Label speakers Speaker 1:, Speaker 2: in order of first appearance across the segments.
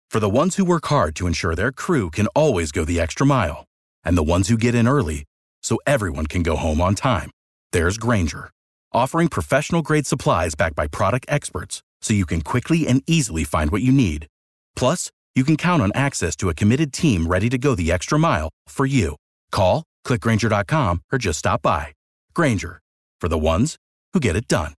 Speaker 1: For the ones who work hard to ensure their crew can always go the extra mile, and the ones who get in early so everyone can go home on time, there's Grainger, offering professional-grade supplies backed by product experts so you can quickly and easily find what you need. Plus, you can count on access to a committed team ready to go the extra mile for you. Call, click Grainger.com, or just stop by. Grainger, for the ones who get it done.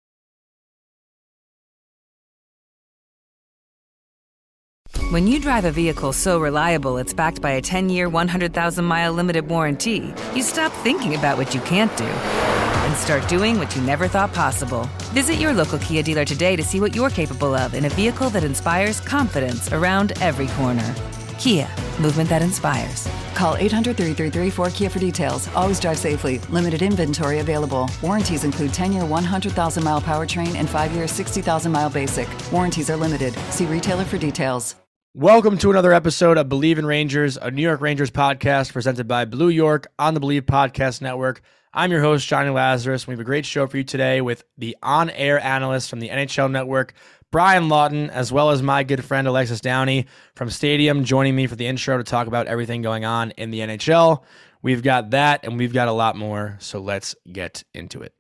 Speaker 2: When you drive a vehicle so reliable it's backed by a 10-year, 100,000-mile limited warranty, you stop thinking about what you can't do and start doing what you never thought possible. Visit your local Kia dealer today to see what you're capable of in a vehicle that inspires confidence around every corner. Kia, movement that inspires.
Speaker 3: Call 800-333-4KIA for details. Always drive safely. Limited inventory available. Warranties include 10-year 100,000-mile powertrain and 5-year 60,000-mile basic. Warranties are limited. See retailer for details.
Speaker 4: Welcome to another episode of Believe in Rangers, a New York Rangers podcast presented by Blue York on the Believe Podcast Network. I'm your host, Johnny Lazarus. We have a great show for you today with the on-air analyst from the NHL Network, Brian Lawton, as well as my good friend Alexis Downey from Stadium, joining me for the intro to talk about everything going on in the NHL. We've got that, and we've got a lot more, so let's get into it.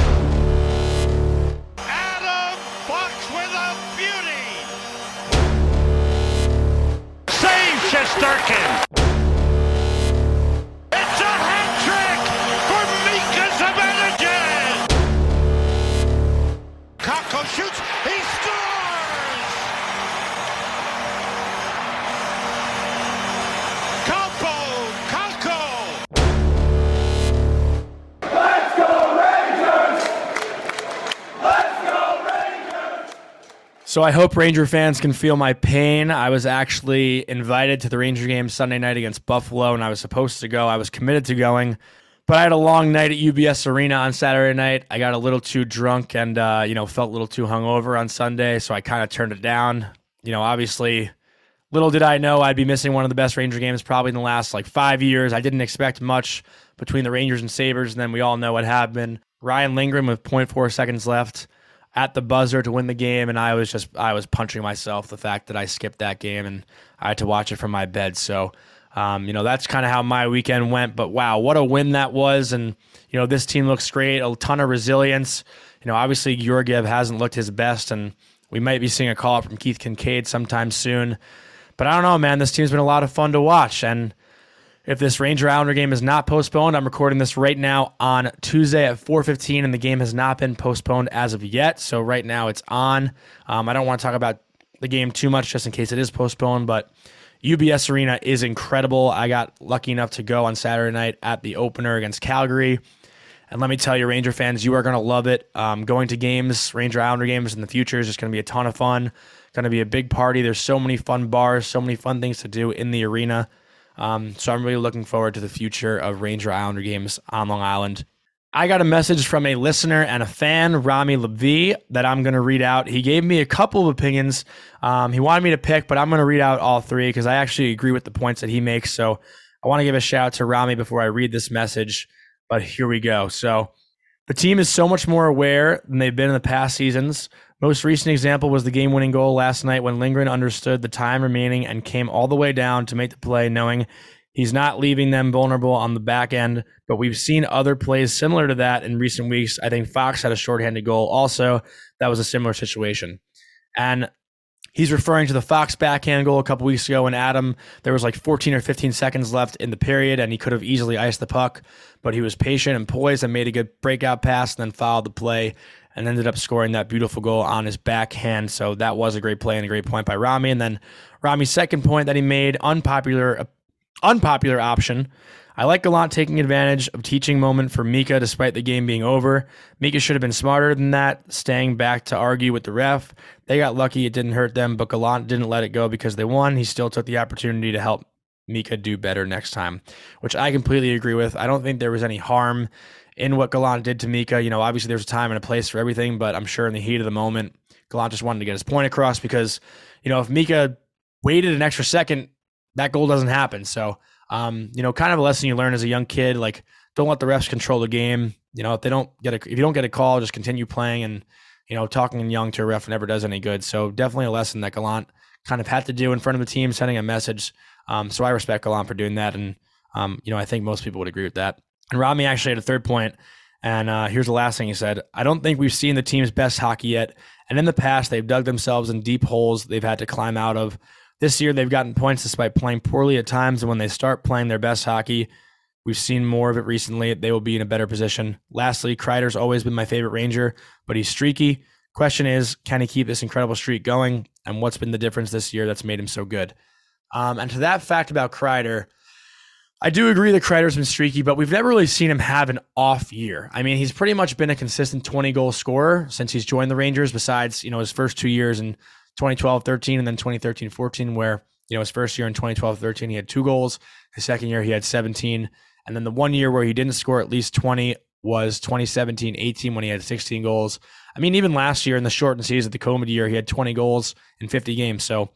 Speaker 5: Adam Fox with a beauty! Save Shesterkin! It's a hat trick for Mika Zibanejad! Kakko shoots, he scores! Kakko!
Speaker 6: Let's go Rangers! Let's go Rangers!
Speaker 4: So I hope Ranger fans can feel my pain. I was actually invited to the Ranger game Sunday night against Buffalo, and I was supposed to go. I was committed to going, but I had a long night at UBS Arena on Saturday night. I got a little too drunk and felt a little too hungover on Sunday, so I kind of turned it down. Obviously, little did I know I'd be missing one of the best Ranger games probably in the last 5 years. I didn't expect much between the Rangers and Sabres, and then we all know what happened. Ryan Lindgren with 0.4 seconds left at the buzzer to win the game, and I was punching myself, the fact that I skipped that game and I had to watch it from my bed. So, that's kind of how my weekend went, but wow, what a win that was. And, this team looks great, a ton of resilience. Obviously Georgiev hasn't looked his best, and we might be seeing a call up from Keith Kincaid sometime soon. But I don't know, man, this team's been a lot of fun to watch. And if this Ranger Islander game is not postponed, I'm recording this right now on Tuesday at 4:15, and the game has not been postponed as of yet. So right now it's on. I don't want to talk about the game too much just in case it is postponed, but UBS Arena is incredible. I got lucky enough to go on Saturday night at the opener against Calgary. And let me tell you, Ranger fans, you are going to love it. Going to games, Ranger Islander games in the future is just going to be a ton of fun. Going to be a big party. There's so many fun bars, so many fun things to do in the arena. So I'm really looking forward to the future of Ranger Islander games on Long Island. I got a message from a listener and a fan, Rami Levy, that I'm going to read out. He gave me a couple of opinions. He wanted me to pick, but I'm going to read out all three because I actually agree with the points that he makes. So I want to give a shout out to Rami before I read this message, but here we go. So the team is so much more aware than they've been in the past seasons. Most recent example was the game-winning goal last night when Lindgren understood the time remaining and came all the way down to make the play, knowing he's not leaving them vulnerable on the back end. But we've seen other plays similar to that in recent weeks. I think Fox had a shorthanded goal also. That was a similar situation. And he's referring to the Fox backhand goal a couple weeks ago when there was 14 or 15 seconds left in the period, and he could have easily iced the puck, but he was patient and poised and made a good breakout pass and then followed the play and ended up scoring that beautiful goal on his backhand. So that was a great play and a great point by Rami. And then Rami's second point that he made, unpopular option. I like Gallant taking advantage of teaching moment for Mika despite the game being over. Mika should have been smarter than that, staying back to argue with the ref. They got lucky, it didn't hurt them, but Gallant didn't let it go because they won. He still took the opportunity to help Mika do better next time, which I completely agree with. I don't think there was any harm in what Gallant did to Mika. Obviously there's a time and a place for everything, but I'm sure in the heat of the moment, Gallant just wanted to get his point across because, if Mika waited an extra second, that goal doesn't happen. So, kind of a lesson you learn as a young kid, don't let the refs control the game. If you don't get a call, just continue playing, and, talking young to a ref never does any good. So definitely a lesson that Gallant kind of had to do in front of the team, sending a message. So I respect Gallant for doing that. And, I think most people would agree with that. And Rami actually had a third point, and here's the last thing he said. I don't think we've seen the team's best hockey yet. And in the past, they've dug themselves in deep holes they've had to climb out of. This year, they've gotten points despite playing poorly at times. And when they start playing their best hockey, we've seen more of it recently, they will be in a better position. Lastly, Kreider's always been my favorite Ranger, but he's streaky. Question is, can he keep this incredible streak going? And what's been the difference this year that's made him so good? And to that fact about Kreider, I do agree that Kreider's been streaky, but we've never really seen him have an off year. I mean, he's pretty much been a consistent 20-goal scorer since he's joined the Rangers, besides, his first 2 years in 2012-13 and then 2013-14, where, his first year in 2012-13, he had 2 goals. His second year, he had 17. And then the 1 year where he didn't score at least 20 was 2017-18 when he had 16 goals. I mean, even last year in the shortened season, the COVID year, he had 20 goals in 50 games. So,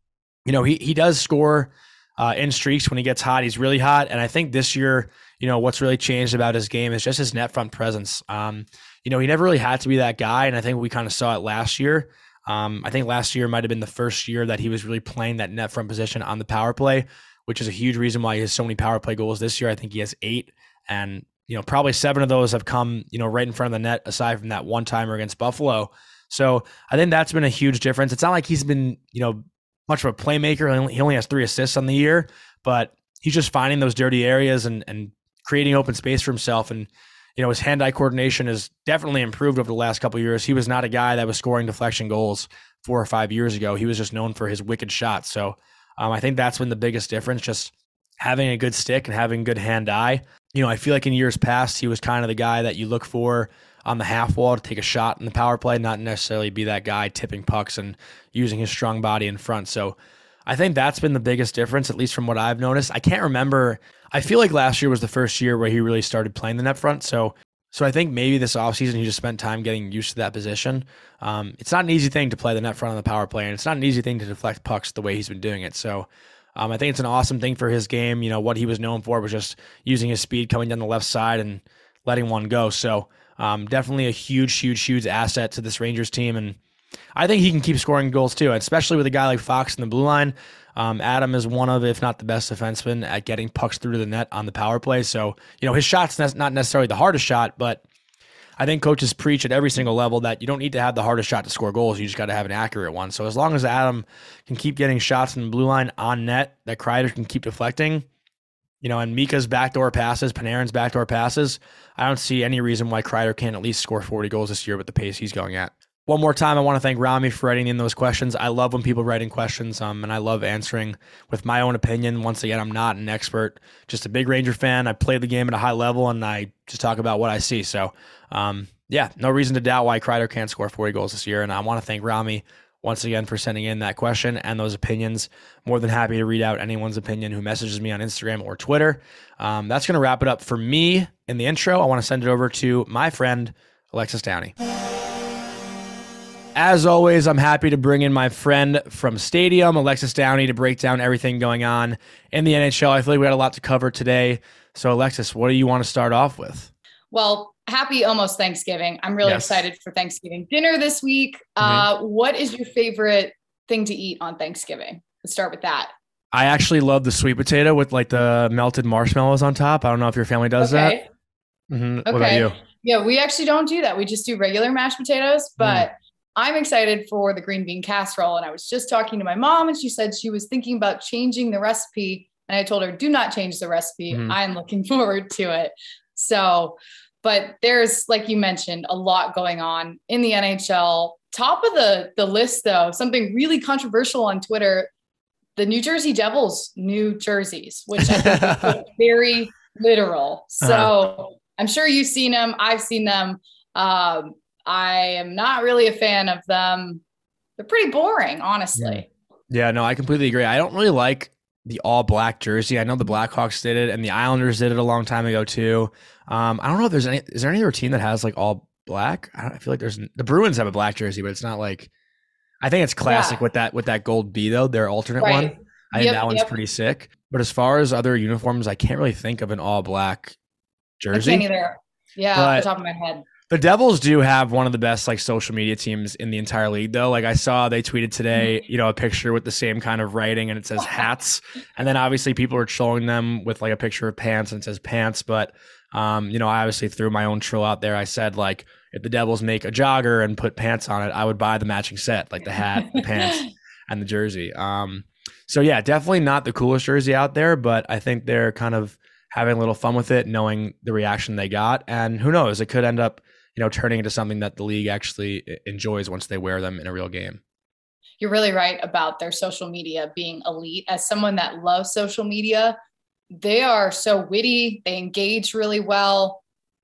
Speaker 4: he does score in streaks when he gets hot. He's really hot. And I think this year, what's really changed about his game is just his net front presence. He never really had to be that guy. And I think we kind of saw it last year. I think last year might have been the first year that he was really playing that net front position on the power play, which is a huge reason why he has so many power play goals this year. I think he has 8, and probably 7 of those have come right in front of the net, aside from that one-timer against Buffalo. So I think that's been a huge difference. It's not like he's been much of a playmaker. He only has 3 assists on the year, but he's just finding those dirty areas and creating open space for himself. And his hand-eye coordination has definitely improved over the last couple of years. He was not a guy that was scoring deflection goals 4 or 5 years ago. He was just known for his wicked shots. So I think that's been the biggest difference, just having a good stick and having good hand-eye. I feel like in years past, he was kind of the guy that you look for on the half wall to take a shot in the power play, not necessarily be that guy tipping pucks and using his strong body in front. So I think that's been the biggest difference, at least from what I've noticed. I can't remember. I feel like last year was the first year where he really started playing the net front. So I think maybe this offseason he just spent time getting used to that position. It's not an easy thing to play the net front on the power play, and it's not an easy thing to deflect pucks the way he's been doing it. So I think it's an awesome thing for his game. What he was known for was just using his speed coming down the left side and letting one go. So definitely a huge asset to this Rangers team. And I think he can keep scoring goals too, especially with a guy like Fox in the blue line. Adam is one of, if not the best defenseman at getting pucks through the net on the power play. So, his shot's not necessarily the hardest shot, but I think coaches preach at every single level that you don't need to have the hardest shot to score goals. You just got to have an accurate one. So as long as Adam can keep getting shots in the blue line on net, that Kreider can keep deflecting, and Mika's backdoor passes, Panarin's backdoor passes, I don't see any reason why Kreider can't at least score 40 goals this year with the pace he's going at. One more time, I want to thank Rami for writing in those questions. I love when people write in questions, and I love answering with my own opinion. Once again, I'm not an expert, just a big Ranger fan. I play the game at a high level, and I just talk about what I see. So, no reason to doubt why Kreider can't score 40 goals this year. And I want to thank Rami once again for sending in that question and those opinions. More than happy to read out anyone's opinion who messages me on Instagram or Twitter. That's going to wrap it up for me in the intro. I want to send it over to my friend, Alexis Downey. As always, I'm happy to bring in my friend from Stadium, Alexis Downey, to break down everything going on in the NHL. I feel like we had a lot to cover today. So, Alexis, what do you want to start off with?
Speaker 7: Well, happy almost Thanksgiving. I'm really excited for Thanksgiving dinner this week. What is your favorite thing to eat on Thanksgiving? Let's start with that.
Speaker 4: I actually love the sweet potato with like the melted marshmallows on top. I don't know if your family does that. Mm-hmm.
Speaker 7: Okay.
Speaker 4: What about you?
Speaker 7: Yeah, we actually don't do that. We just do regular mashed potatoes, but I'm excited for the green bean casserole. And I was just talking to my mom, and she said she was thinking about changing the recipe. And I told her, do not change the recipe. I'm looking forward to it. So, but there's, like you mentioned, a lot going on in the NHL. Top of the list, though, something really controversial on Twitter, the New Jersey Devils new jerseys, which I think is very literal. So I'm sure you've seen them. I've seen them. I am not really a fan of them. They're pretty boring, honestly.
Speaker 4: Yeah, no, I completely agree. I don't really like the all black jersey. I know the Blackhawks did it and the Islanders did it a long time ago too. I don't know if is there any other team that has like all black? I feel like the Bruins have a black jersey, but it's not like, I think it's classic with that gold B though, their alternate one. I think that one's pretty sick. But as far as other uniforms, I can't really think of an all black jersey.
Speaker 7: I can't either. Yeah, off the top of my head.
Speaker 4: The Devils do have one of the best like social media teams in the entire league, though. Like I saw they tweeted today, a picture with the same kind of writing and it says hats. And then obviously people are trolling them with like a picture of pants and it says pants. But, I obviously threw my own troll out there. I said, like, if the Devils make a jogger and put pants on it, I would buy the matching set, like the hat, the pants, and the jersey. So yeah, definitely not the coolest jersey out there, but I think they're kind of having a little fun with it, knowing the reaction they got. And who knows, it could end up turning into something that the league actually enjoys once they wear them in a real game.
Speaker 7: You're really right about their social media being elite. As someone that loves social media, they are so witty. They engage really well.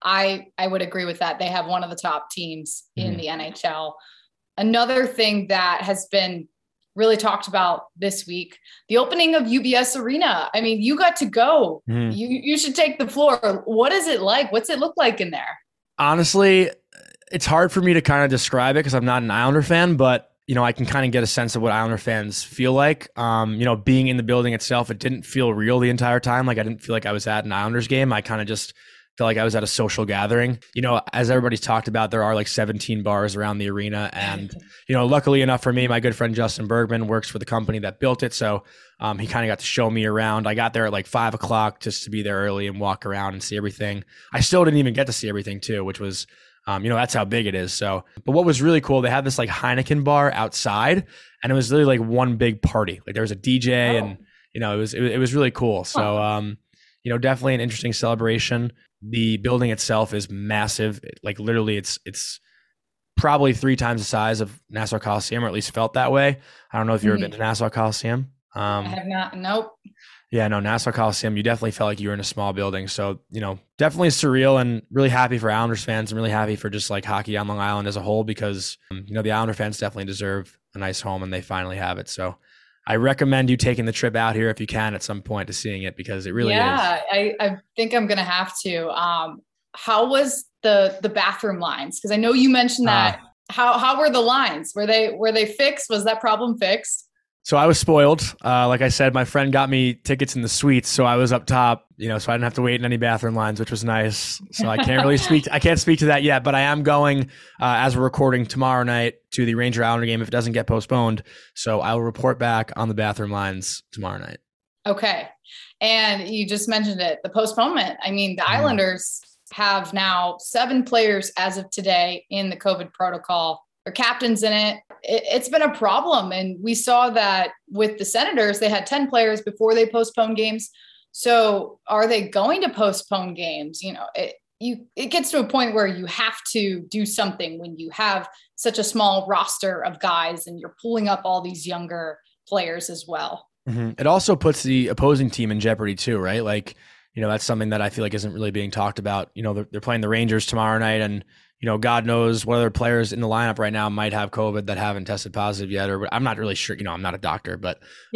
Speaker 7: I would agree with that. They have one of the top teams in the NHL. Another thing that has been really talked about this week, the opening of UBS Arena. I mean, you got to go. You should take the floor. What is it like? What's it look like in there?
Speaker 4: Honestly, it's hard for me to kind of describe it because I'm not an Islander fan, but, I can kind of get a sense of what Islander fans feel like. Being in the building itself, it didn't feel real the entire time. Like I didn't feel like I was at an Islanders game. I kind of just felt like I was at a social gathering. As everybody's talked about, there are like 17 bars around the arena. And, luckily enough for me, my good friend Justin Bergman works for the company that built it. So he kind of got to show me around. I got there at like 5 o'clock just to be there early and walk around and see everything. I still didn't even get to see everything too, which was, that's how big it is. So, but what was really cool, they had this like Heineken bar outside and it was really like one big party. Like there was a DJ and, it was really cool. So, definitely an interesting celebration. The building itself is massive. Like literally it's probably 3 times the size of Nassau Coliseum, or at least felt that way. I don't know if you've ever been to Nassau Coliseum.
Speaker 7: I have not. Nope.
Speaker 4: Yeah, no, Nassau Coliseum, you definitely felt like you were in a small building. So, definitely surreal and really happy for Islanders fans and really happy for just like hockey on Long Island as a whole because, the Islander fans definitely deserve a nice home and they finally have it. So I recommend you taking the trip out here if you can at some point to seeing it because it really is.
Speaker 7: Yeah, I think I'm going to have to. How was the bathroom lines? Because I know you mentioned that. How were the lines? Were they fixed? Was that problem fixed?
Speaker 4: So I was spoiled. Like I said, my friend got me tickets in the suites, so I was up top, so I didn't have to wait in any bathroom lines, which was nice. So I can't speak to that yet, but I am going, as we're recording tomorrow night to the Ranger Islander game if it doesn't get postponed. So I will report back on the bathroom lines tomorrow night. Okay.
Speaker 7: And you just mentioned it, the postponement. I mean, the Islanders have now 7 players as of today in the COVID protocol. Their captain's in it. It's been a problem. And we saw that with the Senators, they had 10 players before they postponed games. So are they going to postpone games? It gets to a point where you have to do something when you have such a small roster of guys and you're pulling up all these younger players as well.
Speaker 4: It also puts the opposing team in jeopardy too, right? Like, that's something that I feel like isn't really being talked about. They're playing the Rangers tomorrow night and, God knows what other players in the lineup right now might have COVID that haven't tested positive yet, or I'm not really sure, I'm not a doctor, but,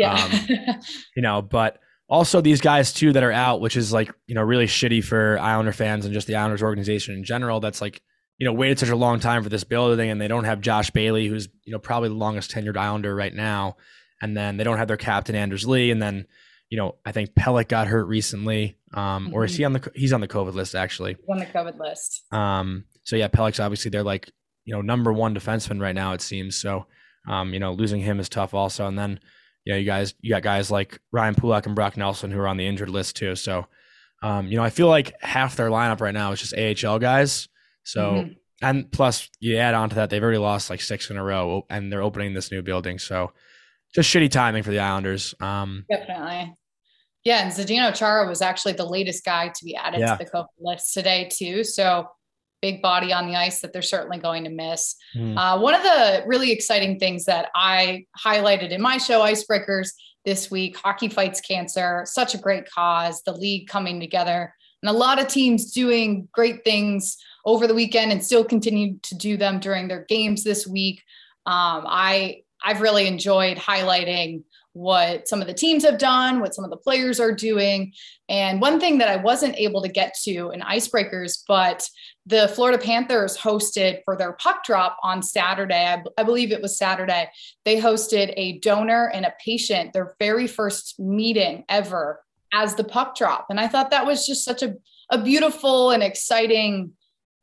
Speaker 4: but also these guys too that are out, which is like, really shitty for Islander fans and just the Islanders organization in general. That's like, waited such a long time for this building and they don't have Josh Bailey, who's, probably the longest tenured Islander right now. And then they don't have their captain, Anders Lee. And then, I think Pelech got hurt recently. Or is he's on the COVID list actually.
Speaker 7: He's on the COVID list.
Speaker 4: So yeah, Pelech's obviously they're like, number 1 defenseman right now, it seems. So, losing him is tough also. And then, you got guys like Ryan Pulak and Brock Nelson who are on the injured list too. So, I feel like half their lineup right now is just AHL guys. So, and plus you add on to that, they've already lost like 6 in a row and they're opening this new building. So just shitty timing for the Islanders.
Speaker 7: Definitely. Yeah. And Zdeno Chara was actually the latest guy to be added to the COVID list today too. So big body on the ice that they're certainly going to miss. One of the really exciting things that I highlighted in my show, Icebreakers, this week, Hockey Fights Cancer, such a great cause, the league coming together, and a lot of teams doing great things over the weekend and still continue to do them during their games this week. I've really enjoyed highlighting what some of the teams have done, what some of the players are doing. And one thing that I wasn't able to get to in Icebreakers, but the Florida Panthers hosted for their puck drop on Saturday. I believe it was Saturday. They hosted a donor and a patient, their very first meeting ever as the puck drop. And I thought that was just such a beautiful and exciting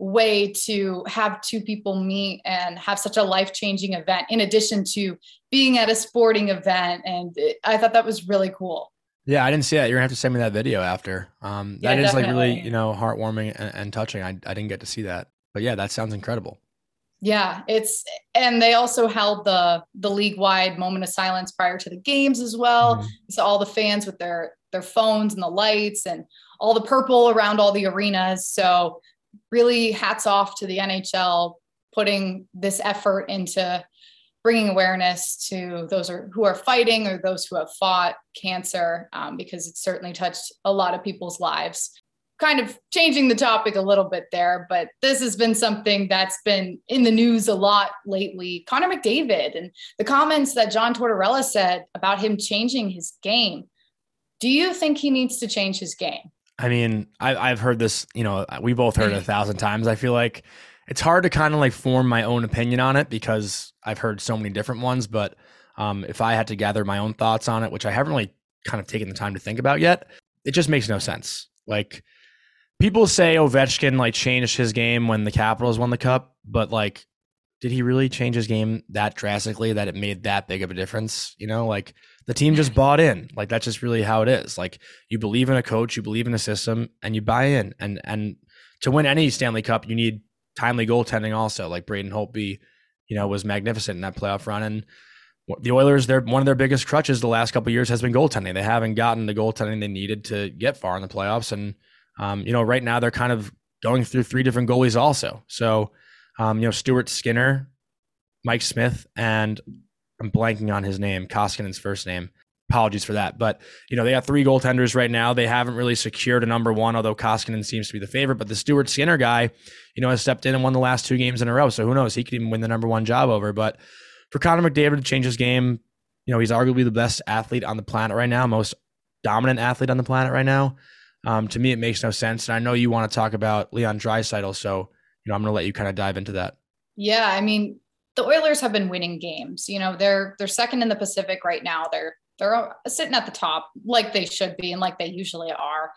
Speaker 7: way to have two people meet and have such a life-changing event in addition to being at a sporting event. And I thought that was really cool.
Speaker 4: Yeah, I didn't see that. You're gonna have to send me that video after. That is like really, heartwarming and touching. I didn't get to see that, but yeah, that sounds incredible.
Speaker 7: Yeah, and they also held the league-wide moment of silence prior to the games as well.
Speaker 4: Mm-hmm.
Speaker 7: So all the fans with their phones and the lights and all the purple around all the arenas. So really hats off to the NHL putting this effort into bringing awareness to those who are fighting or those who have fought cancer, because it's certainly touched a lot of people's lives. Kind of changing the topic a little bit there, but this has been something that's been in the news a lot lately. Connor McDavid and the comments that John Tortorella said about him changing his game. Do you think he needs to change his game?
Speaker 4: I mean, I've heard this, we both heard it 1,000 times. I feel like it's hard to kind of like form my own opinion on it because I've heard so many different ones. But if I had to gather my own thoughts on it, which I haven't really kind of taken the time to think about yet, it just makes no sense. Like, people say Ovechkin like changed his game when the Capitals won the cup, but like, did he really change his game that drastically that it made that big of a difference? Like the team just bought in. Like that's just really how it is. Like you believe in a coach, you believe in a system, and you buy in. And to win any Stanley Cup, you need timely goaltending also. Like Braden Holtby, was magnificent in that playoff run. And the Oilers, one of their biggest crutches the last couple of years has been goaltending. They haven't gotten the goaltending they needed to get far in the playoffs. And right now they're kind of going through 3 different goalies also. So, Stuart Skinner, Mike Smith, and I'm blanking on his name, Koskinen's first name. Apologies for that. But, they got 3 goaltenders right now. They haven't really secured a number one, although Koskinen seems to be the favorite. But the Stuart Skinner guy, has stepped in and won the last 2 games in a row. So who knows? He could even win the number one job over. But for Connor McDavid to change his game, he's arguably the best athlete on the planet right now, most dominant athlete on the planet right now. To me, it makes no sense. And I know you want to talk about Leon Draisaitl, so I'm going to let you kind of dive into that.
Speaker 7: Yeah, I mean, the Oilers have been winning games. They're second in the Pacific right now. They're sitting at the top like they should be and like they usually are.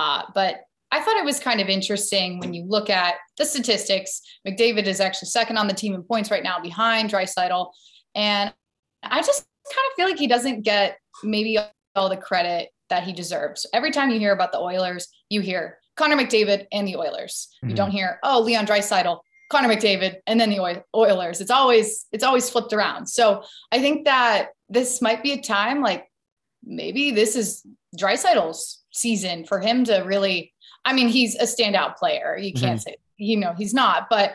Speaker 7: But I thought it was kind of interesting when you look at the statistics. McDavid is actually second on the team in points right now behind Draisaitl. And I just kind of feel like he doesn't get maybe all the credit that he deserves. Every time you hear about the Oilers, you hear Connor McDavid and the Oilers. You don't hear, Leon Draisaitl, Connor McDavid, and then the Oilers. It's always flipped around. So I think that this might be a time, like maybe this is Draisaitl's season for him to really, I mean, he's a standout player. You can't say, he's not, but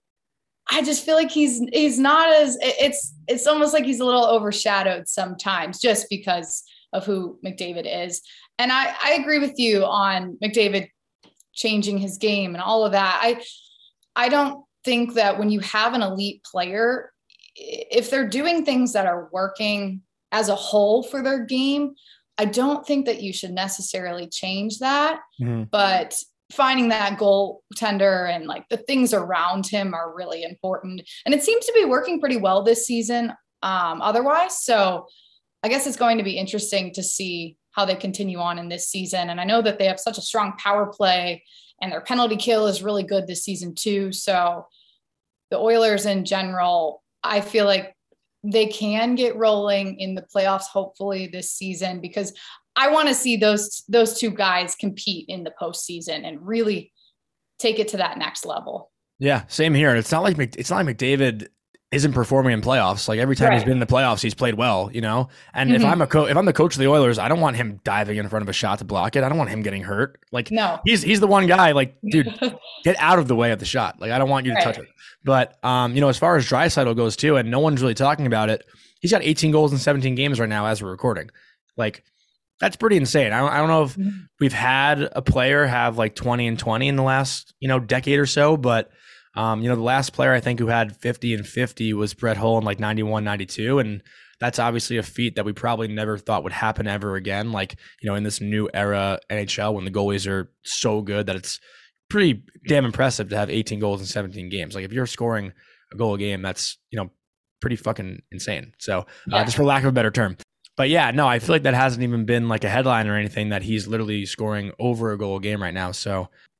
Speaker 7: I just feel like he's not as, it's almost like he's a little overshadowed sometimes just because of who McDavid is. And I agree with you on McDavid changing his game and all of that. I don't think that when you have an elite player, if they're doing things that are working as a whole for their game, I don't think that you should necessarily change that. But finding that goaltender and like the things around him are really important. And it seems to be working pretty well this season otherwise. So I guess it's going to be interesting to see how they continue on in this season. And I know that they have such a strong power play and their penalty kill is really good this season too. So the Oilers in general, I feel like they can get rolling in the playoffs, hopefully this season, because I want to see those 2 guys compete in the postseason and really take it to that next level. Yeah,
Speaker 4: same here. It's not like McDavid isn't performing in playoffs. Like every time he's been in the playoffs, he's played well, And if I'm the coach of the Oilers, I don't want him diving in front of a shot to block it. I don't want him getting hurt. Like
Speaker 7: no,
Speaker 4: he's the one guy. Like, dude, get out of the way of the shot. Like I don't want you to touch it. But as far as Draisaitl goes too, and no one's really talking about it, he's got 18 goals in 17 games right now as we're recording. Like that's pretty insane. I don't know if we've had a player have like 20 and 20 in the last decade or so, but. The last player I think who had 50 and 50 was Brett Hull in like 91, 92. And that's obviously a feat that we probably never thought would happen ever again. Like, in this new era NHL when the goalies are so good that it's pretty damn impressive to have 18 goals in 17 games. Like if you're scoring a goal a game, that's, pretty fucking insane. So just for lack of a better term. But yeah, no, I feel like that hasn't even been like a headline or anything that he's literally scoring over a goal a game right now. So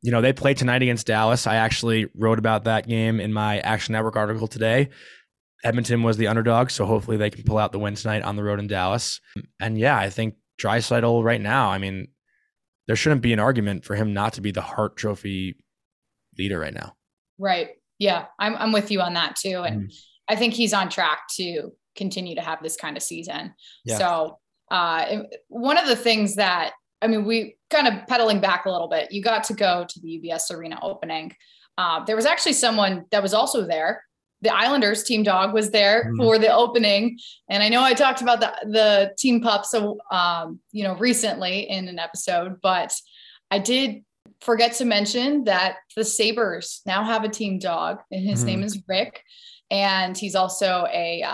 Speaker 4: They play tonight against Dallas. I actually wrote about that game in my Action Network article today. Edmonton was the underdog, so hopefully they can pull out the win tonight on the road in Dallas. And yeah, I think Draisaitl right now, I mean, there shouldn't be an argument for him not to be the Hart Trophy leader right now. Right.
Speaker 7: Yeah, I'm with you on that too. And I think he's on track to continue to have this kind of season. Yeah. So one of the things that, I mean, we kind of pedaling back a little bit, you got to go to the UBS Arena opening. There was actually someone that was also there. The Islanders team dog was there for the opening. And I know I talked about the team pup, so, recently in an episode, but I did forget to mention that the Sabres now have a team dog, and his name is Rick. And he's also a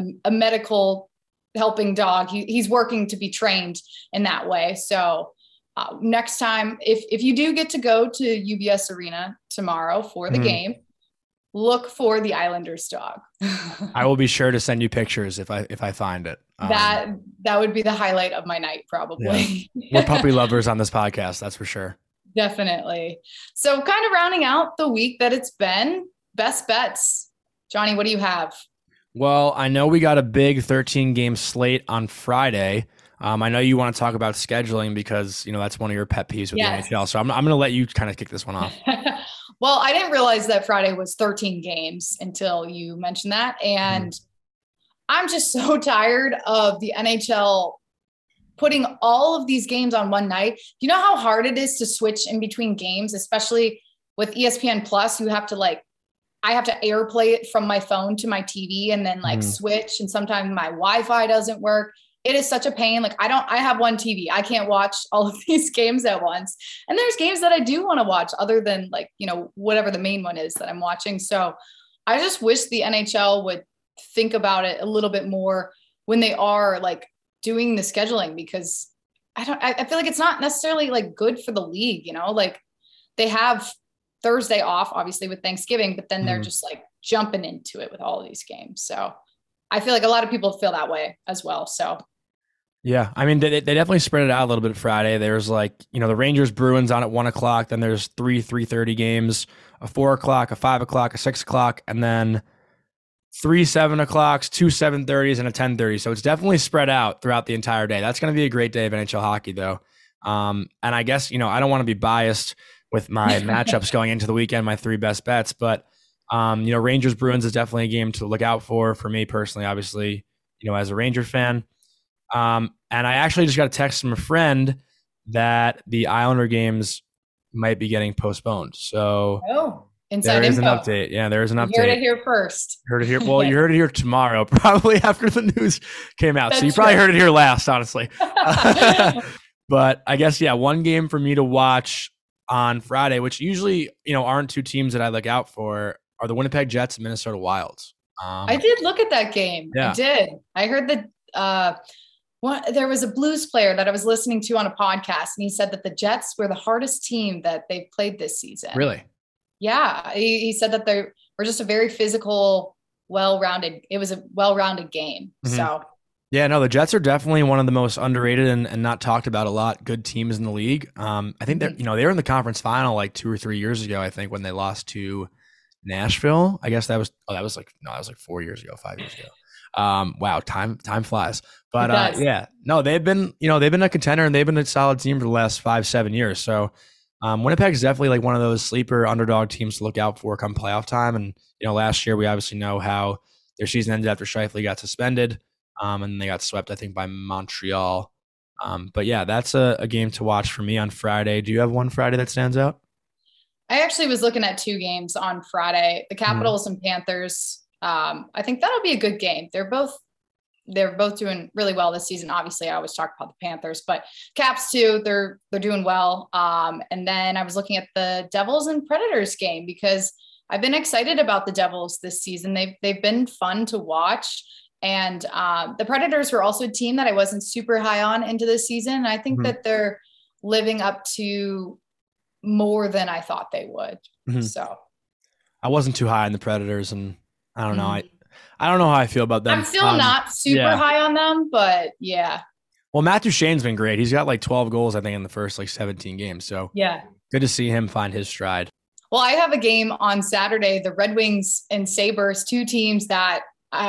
Speaker 7: medical helping dog. He's working to be trained in that way. So next time, if you do get to go to UBS Arena tomorrow for the game, look for the Islanders dog.
Speaker 4: I will be sure to send you pictures if I find it.
Speaker 7: That would be the highlight of my night, probably.
Speaker 4: Yeah. We're puppy lovers on this podcast, that's for sure.
Speaker 7: Definitely. So kind of rounding out the week that it's been, best bets. Johnny, what do you have?
Speaker 4: Well, I know we got a big 13-game slate on Friday. I know you want to talk about scheduling because, that's one of your pet peeves with the NHL. So I'm going to let you kind of kick this one off.
Speaker 7: Well, I didn't realize that Friday was 13 games until you mentioned that. And I'm just so tired of the NHL putting all of these games on one night. You know how hard it is to switch in between games, especially with ESPN Plus. I have to airplay it from my phone to my TV and then switch. And sometimes my Wi-Fi doesn't work. It is such a pain. I have one TV. I can't watch all of these games at once. And there's games that I do want to watch other than whatever the main one is that I'm watching. So I just wish the NHL would think about it a little bit more when they are doing the scheduling, because I feel like it's not necessarily good for the league, they have Thursday off, obviously with Thanksgiving, but then they're just jumping into it with all of these games. So I feel like a lot of people feel that way as well. So
Speaker 4: yeah, I mean, they definitely spread it out a little bit Friday. There's the Rangers Bruins on at 1:00. Then there's 3:30 games, a 4:00, a 5:00, a 6:00, and then 3 7:00, 2 7:30s, and a 10:30. So it's definitely spread out throughout the entire day. That's going to be a great day of NHL hockey, though. And I guess, I don't want to be biased with my matchups going into the weekend, my 3 best bets, but Rangers Bruins is definitely a game to look out for me personally, obviously, as a Ranger fan. And I actually just got a text from a friend that the Islander games might be getting postponed. So
Speaker 7: inside
Speaker 4: there is
Speaker 7: info.
Speaker 4: An update. Yeah, there is an update.
Speaker 7: You heard it here first.
Speaker 4: Heard it here. Well, you heard it here tomorrow, probably after the news came out.
Speaker 7: That's
Speaker 4: so you probably
Speaker 7: true.
Speaker 4: heard it here last, honestly. But I guess, one game for me to watch on Friday, which usually, aren't two teams that I look out for, are the Winnipeg Jets and Minnesota Wilds.
Speaker 7: I did look at that game. Yeah. I did. I heard that there was a Blues player that I was listening to on a podcast, and he said that the Jets were the hardest team that they've played this season.
Speaker 4: Really?
Speaker 7: Yeah. He said that they were just a very physical, it was a well-rounded game. So
Speaker 4: yeah, no, the Jets are definitely one of the most underrated and not talked about a lot good teams in the league. I think they're, they were in the conference final 2 or 3 years ago, I think, when they lost to Nashville. I guess that was 4 years ago, 5 years ago. Wow, time flies. But they've been a contender, and they've been a solid team for the last 5-7 years. So Winnipeg is definitely one of those sleeper underdog teams to look out for come playoff time. And last year we obviously know how their season ended after Scheifele got suspended. And they got swept, I think, by Montreal. But yeah, that's a game to watch for me on Friday. Do you have one Friday that stands out?
Speaker 7: I actually was looking at 2 games on Friday, the Capitals and Panthers. I think that'll be a good game. They're both doing really well this season. Obviously, I always talk about the Panthers, but Caps too, they're doing well. And then I was looking at the Devils and Predators game because I've been excited about the Devils this season. They've been fun to watch. And the Predators were also a team that I wasn't super high on into this season. And I think that they're living up to more than I thought they would. So
Speaker 4: I wasn't too high on the Predators, and I don't know. I don't know how I feel about them.
Speaker 7: I'm still not super high on them, but yeah.
Speaker 4: Well, Matt Duchene's been great. He's got 12 goals, I think, in the first 17 games. So
Speaker 7: yeah,
Speaker 4: Good to see him find his stride.
Speaker 7: Well, I have a game on Saturday, the Red Wings and Sabres, two teams that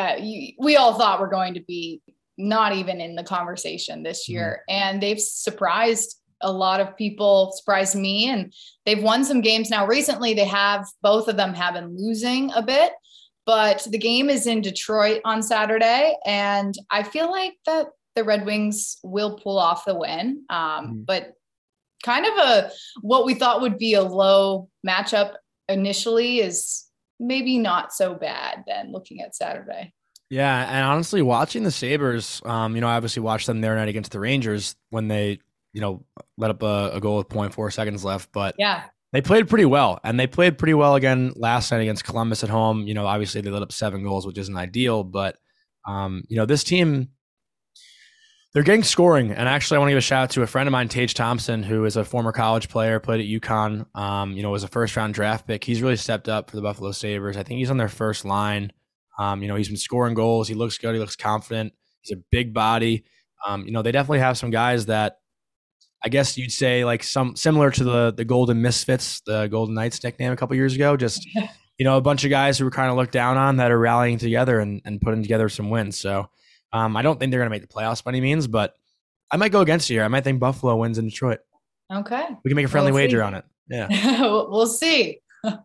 Speaker 7: we all thought were going to be not even in the conversation this year. And they've surprised a lot of people, surprised me, and they've won some games now. Recently, both of them have been losing a bit, but the game is in Detroit on Saturday. And I feel like that the Red Wings will pull off the win. But kind of what we thought would be a low matchup initially is maybe not so bad then looking at Saturday.
Speaker 4: Yeah. And honestly, watching the Sabres, I obviously watched them their night against the Rangers when they, let up a goal with 0.4 seconds left, but
Speaker 7: yeah,
Speaker 4: they played pretty well, and they played pretty well again last night against Columbus at home. Obviously they let up 7 goals, which isn't ideal, but this team, they're getting scoring. And actually, I want to give a shout out to a friend of mine, Tage Thompson, who is a former college player, played at UConn, was a first-round draft pick. He's really stepped up for the Buffalo Sabres. I think he's on their first line. He's been scoring goals. He looks good. He looks confident. He's a big body. They definitely have some guys that I guess you'd say like some similar to the Golden Misfits, the Golden Knights nickname a couple years ago. Just, a bunch of guys who were kind of looked down on that are rallying together and putting together some wins. So I don't think they're going to make the playoffs by any means, but I might go against you here. I might think Buffalo wins in Detroit.
Speaker 7: Okay.
Speaker 4: We can make a friendly wager on it. Yeah.
Speaker 7: We'll see.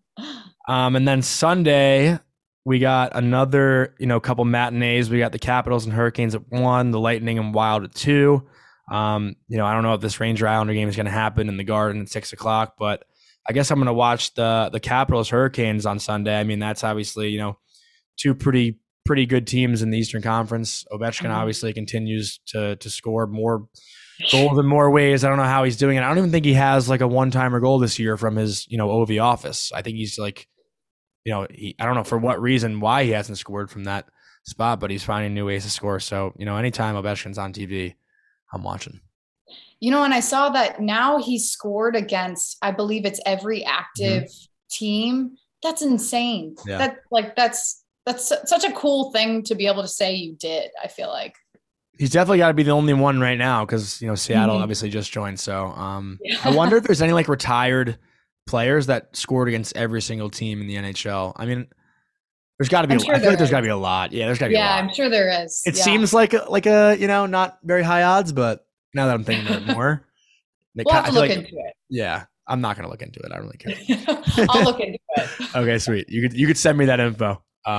Speaker 4: And then Sunday, we got another, couple matinees. We got the Capitals and Hurricanes at 1, the Lightning and Wild at 2. I don't know if this Ranger Islander game is going to happen in the Garden at 6:00, but I guess I'm going to watch the Capitals Hurricanes on Sunday. I mean, that's obviously, two pretty good teams in the Eastern Conference. Ovechkin obviously continues to score more goals in more ways. I don't know how he's doing it. I don't even think he has like a one-timer goal this year from his, OV office. I think he's like, I don't know for what reason why he hasn't scored from that spot, but he's finding new ways to score. So, anytime Ovechkin's on TV, I'm watching.
Speaker 7: And I saw that now he's scored against, I believe it's every active team. That's insane.
Speaker 4: Yeah.
Speaker 7: That's such a cool thing to be able to say you did, I feel like.
Speaker 4: He's definitely got to be the only one right now because, Seattle obviously just joined. So I wonder if there's any like retired players that scored against every single team in the NHL. I mean, there's got to be. I feel like there's got to be a lot. Yeah, there's got to be a lot.
Speaker 7: Yeah, I'm sure there is.
Speaker 4: It seems like a not very high odds, but now that I'm thinking about it more,
Speaker 7: we'll have to look into it.
Speaker 4: Yeah, I'm not going to look into it. I don't really care.
Speaker 7: I'll look into it.
Speaker 4: Okay, sweet. You could send me that info.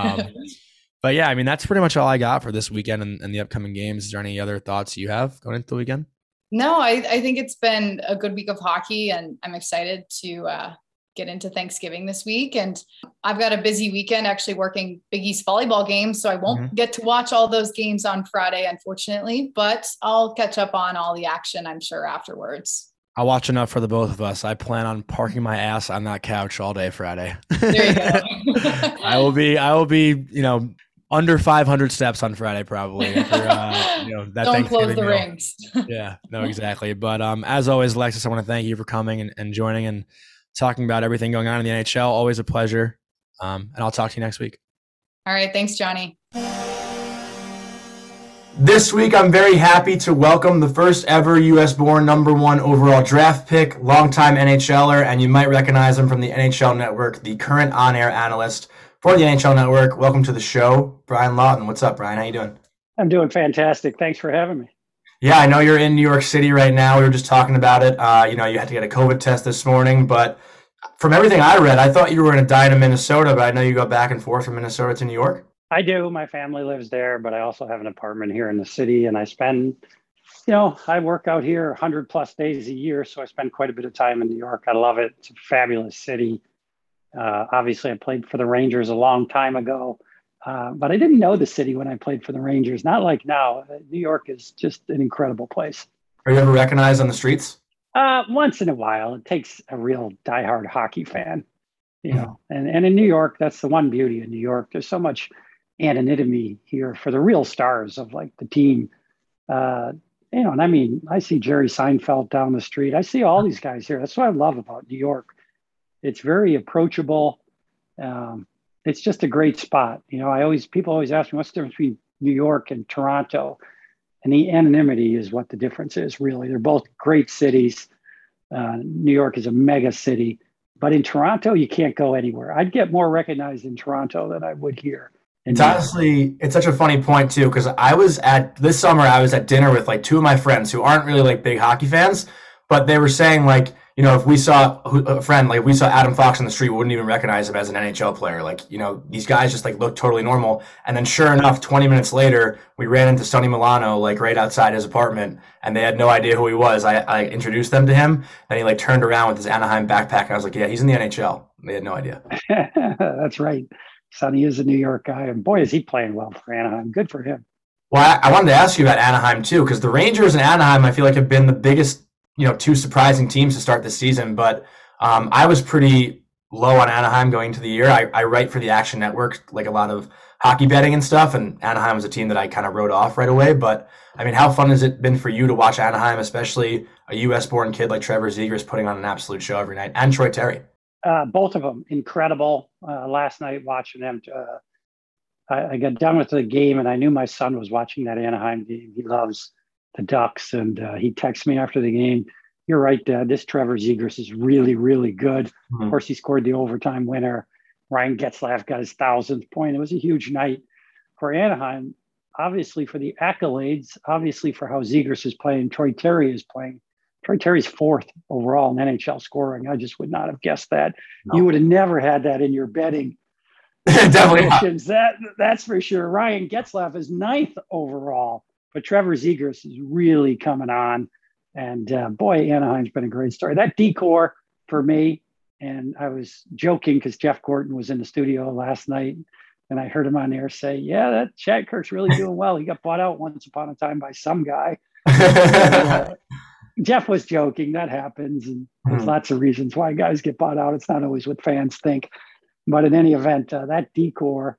Speaker 4: But yeah, I mean that's pretty much all I got for this weekend and the upcoming games. Is there any other thoughts you have going into the weekend?
Speaker 7: No, I think it's been a good week of hockey, and I'm excited to get into Thanksgiving this week. And I've got a busy weekend actually working Big East volleyball games, so I won't get to watch all those games on Friday, unfortunately, but I'll catch up on all the action, I'm sure, afterwards.
Speaker 4: I'll watch enough for the both of us. I plan on parking my ass on that couch all day Friday.
Speaker 7: There you go.
Speaker 4: I will be, under 500 steps on Friday, probably. For, that
Speaker 7: Don't close the
Speaker 4: meal.
Speaker 7: rings.
Speaker 4: Yeah, no, exactly. But as always, Alexis, I want to thank you for coming and joining and talking about everything going on in the NHL. Always a pleasure. And I'll talk to you next week.
Speaker 7: All right. Thanks, Johnny.
Speaker 8: This week, I'm very happy to welcome the first ever U.S.-born #1 overall draft pick, longtime NHLer, and you might recognize him from the NHL Network, the current on-air analyst for the NHL Network. Welcome to the show, Brian Lawton. What's up, Brian? How you doing?
Speaker 9: I'm doing fantastic. Thanks for having me.
Speaker 8: Yeah, I know you're in New York City right now. We were just talking about it. You had to get a COVID test this morning, but from everything I read, I thought you were going to die in Minnesota, but I know you go back and forth from Minnesota to New York.
Speaker 9: I do. My family lives there, but I also have an apartment here in the city, and I spend, I work out here 100 plus days a year, so I spend quite a bit of time in New York. I love it. It's a fabulous city. Obviously, I played for the Rangers a long time ago, but I didn't know the city when I played for the Rangers. Not like now. New York is just an incredible place.
Speaker 8: Are you ever recognized on the streets?
Speaker 9: Once in a while. It takes a real diehard hockey fan, and in New York, that's the one beauty of New York. There's so much anonymity here for the real stars of like the team. And I mean, I see Jerry Seinfeld down the street. I see all these guys here. That's what I love about New York. It's very approachable. It's just a great spot. People always ask me, what's the difference between New York and Toronto? And the anonymity is what the difference is, really. They're both great cities. New York is a mega city, but in Toronto, you can't go anywhere. I'd get more recognized in Toronto than I would here.
Speaker 8: It's honestly, it's such a funny point too, because this summer I was at dinner with like two of my friends who aren't really like big hockey fans, but they were saying like, you know, if we saw a friend, like if we saw Adam Fox on the street, we wouldn't even recognize him as an NHL player. Like, you know, these guys just like look totally normal. And then sure enough, 20 minutes later, we ran into Sonny Milano, like right outside his apartment, and they had no idea who he was. I introduced them to him, and he like turned around with his Anaheim backpack, and I was like, yeah, he's in the NHL. They had no idea.
Speaker 9: That's right. Sonny is a New York guy, and boy, is he playing well for Anaheim. Good for him.
Speaker 8: Well, I wanted to ask you about Anaheim too, because the Rangers and Anaheim, I feel like, have been the biggest, you know, two surprising teams to start this season. But I was pretty low on Anaheim going into the year. I write for the Action Network, like a lot of hockey betting and stuff, and Anaheim was a team that I kind of wrote off right away. But I mean, how fun has it been for you to watch Anaheim, especially a U.S.-born kid like Trevor Zegras putting on an absolute show every night, and Troy Terry?
Speaker 9: Both of them incredible. Last night watching them, I got done with the game, and I knew my son was watching that Anaheim game. He loves the Ducks, and he texted me after the game. You're right, Dad. This Trevor Zegras is really, really good. Mm-hmm. Of course, he scored the overtime winner. Ryan Getzlaf got his 1,000th point. It was a huge night for Anaheim, obviously for the accolades, obviously for how Zegras is playing, Troy Terry is playing. Troy Terry's 4th overall in NHL scoring. I just would not have guessed that. No. You would have never had that in your betting.
Speaker 8: Definitely not.
Speaker 9: That's for sure. Ryan Getzlaf is 9th overall, but Trevor Zegras is really coming on. And boy, Anaheim's been a great story. That decor for me, and I was joking because Jeff Gorton was in the studio last night, and I heard him on air say, yeah, that Shattenkirk's really doing well. He got bought out once upon a time by some guy. And, Jeff was joking. That happens. And there's lots of reasons why guys get bought out. It's not always what fans think. But in any event, that decor,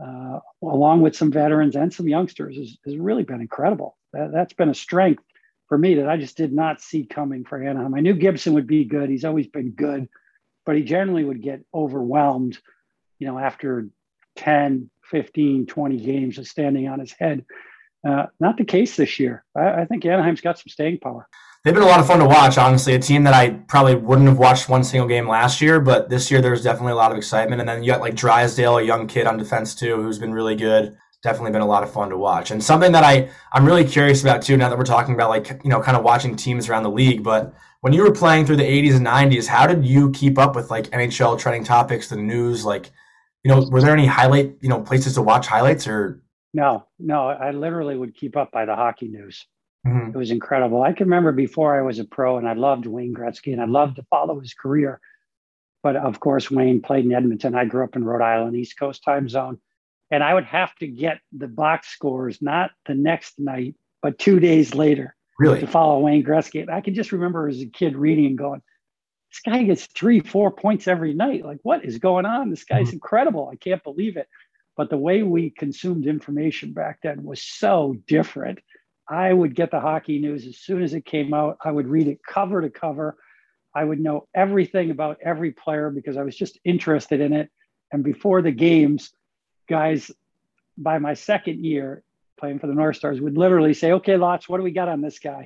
Speaker 9: along with some veterans and some youngsters, has really been incredible. That's been a strength for me that I just did not see coming for Anaheim. I knew Gibson would be good. He's always been good, but he generally would get overwhelmed, you know, after 10, 15, 20 games of standing on his head. Not the case this year. I think Anaheim's got some staying power.
Speaker 8: They've been a lot of fun to watch, honestly. A team that I probably wouldn't have watched one single game last year, but this year there's definitely a lot of excitement. And then you got like Drysdale, a young kid on defense too, who's been really good. Definitely been a lot of fun to watch. And something that I'm really curious about too, now that we're talking about like, you know, kind of watching teams around the league, but when you were playing through the 80s and 90s, how did you keep up with like NHL trending topics, the news? Like, you know, were there any places to watch highlights or?
Speaker 9: No, I literally would keep up by the hockey news. Mm-hmm. It was incredible. I can remember before I was a pro, and I loved Wayne Gretzky, and I loved to follow his career. But of course, Wayne played in Edmonton. I grew up in Rhode Island, East Coast time zone. And I would have to get the box scores, not the next night, but 2 days later,
Speaker 8: really,
Speaker 9: to follow Wayne Gretzky. I can just remember as a kid reading and going, this guy gets 3-4 points every night. Like, what is going on? This guy's incredible. I can't believe it. But the way we consumed information back then was so different. I would get the hockey news as soon as it came out. I would read it cover to cover. I would know everything about every player because I was just interested in it. And before the games, guys, by my second year playing for the North Stars, would literally say, okay, Lots, what do we got on this guy?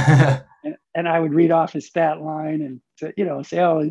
Speaker 9: and I would read off his stat line and, say, oh,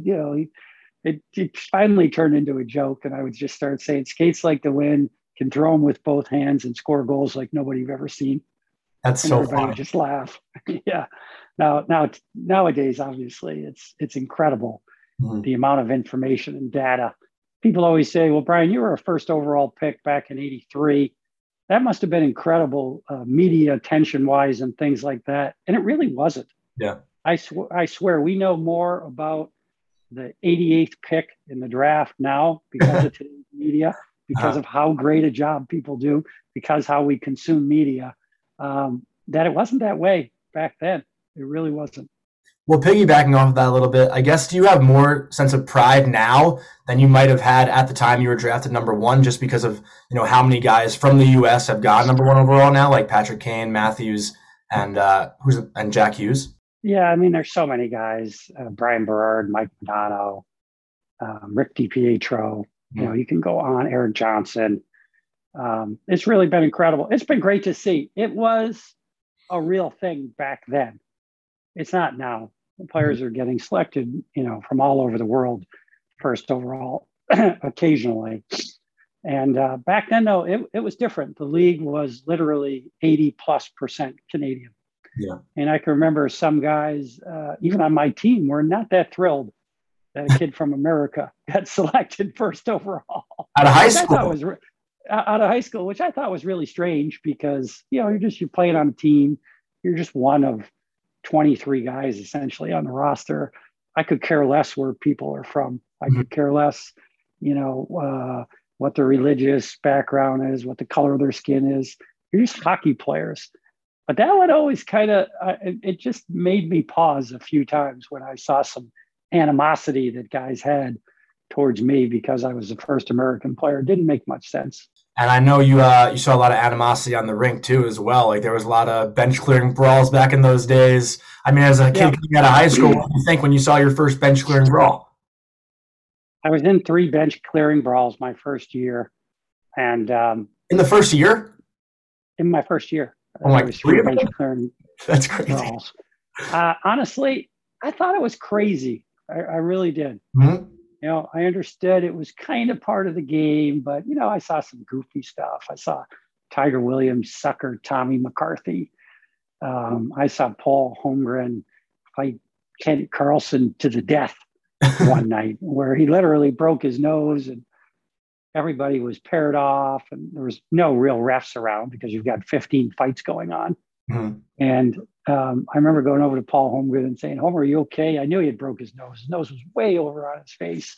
Speaker 9: it finally turned into a joke. And I would just start saying, skates like the wind, can throw them with both hands and score goals like nobody you've ever seen.
Speaker 8: That's so funny.
Speaker 9: Would just laugh. Yeah. Nowadays, obviously, it's incredible, the amount of information and data. People always say, well, Brian, you were a first overall pick back in '83. That must have been incredible media attention-wise and things like that. And it really wasn't.
Speaker 8: Yeah.
Speaker 9: I swear we know more about the 88th pick in the draft now because of today's media, because of how great a job people do, because how we consume media. That it wasn't that way back then. It really wasn't.
Speaker 8: Well, piggybacking off of that a little bit, I guess, do you have more sense of pride now than you might have had at the time you were drafted number one, just because of, how many guys from the U.S. have gone number one overall now, like Patrick Kane, Matthews, and Jack Hughes? Yeah,
Speaker 9: I mean, there's so many guys, Brian Berard, Mike Modano, Rick DiPietro, you can go on, Eric Johnson. It's really been incredible. It's been great to see. It was a real thing back then. It's not now. Players are getting selected, from all over the world, first overall, occasionally. And back then, though, it was different. The league was literally 80+% Canadian.
Speaker 8: Yeah.
Speaker 9: And I can remember some guys, even on my team, were not that thrilled that a kid from America got selected first overall.
Speaker 8: Out of high school.
Speaker 9: Out of high school, which I thought was really strange because, you're playing on a team. You're just one of 23 guys essentially on the roster. I could care less where people are from. I could care less, what their religious background is, what the color of their skin is. You're just hockey players. But that one always kind of, it just made me pause a few times when I saw some animosity that guys had towards me because I was the first American player. It didn't make much sense.
Speaker 8: And I know you saw a lot of animosity on the rink too as well. Like there was a lot of bench clearing brawls back in those days. I mean, as a kid coming out of high school, what did you think when you saw your first bench clearing brawl?
Speaker 9: I was in 3 bench clearing brawls my first year. And
Speaker 8: in the first year?
Speaker 9: In my first year.
Speaker 8: Oh my,
Speaker 9: 3 bench clearing
Speaker 8: That's crazy.
Speaker 9: brawls. Honestly, I thought it was crazy. I really did.
Speaker 8: Mm-hmm.
Speaker 9: I understood it was kind of part of the game, but, I saw some goofy stuff. I saw Tiger Williams sucker Tommy McCarthy. I saw Paul Holmgren fight Kent Carlson to the death one night where he literally broke his nose and everybody was paired off and there was no real refs around because you've got 15 fights going on.
Speaker 8: Mm-hmm.
Speaker 9: And I remember going over to Paul Holmgren and saying, "Homer, are you okay?" I knew he had broke his nose. His nose was way over on his face.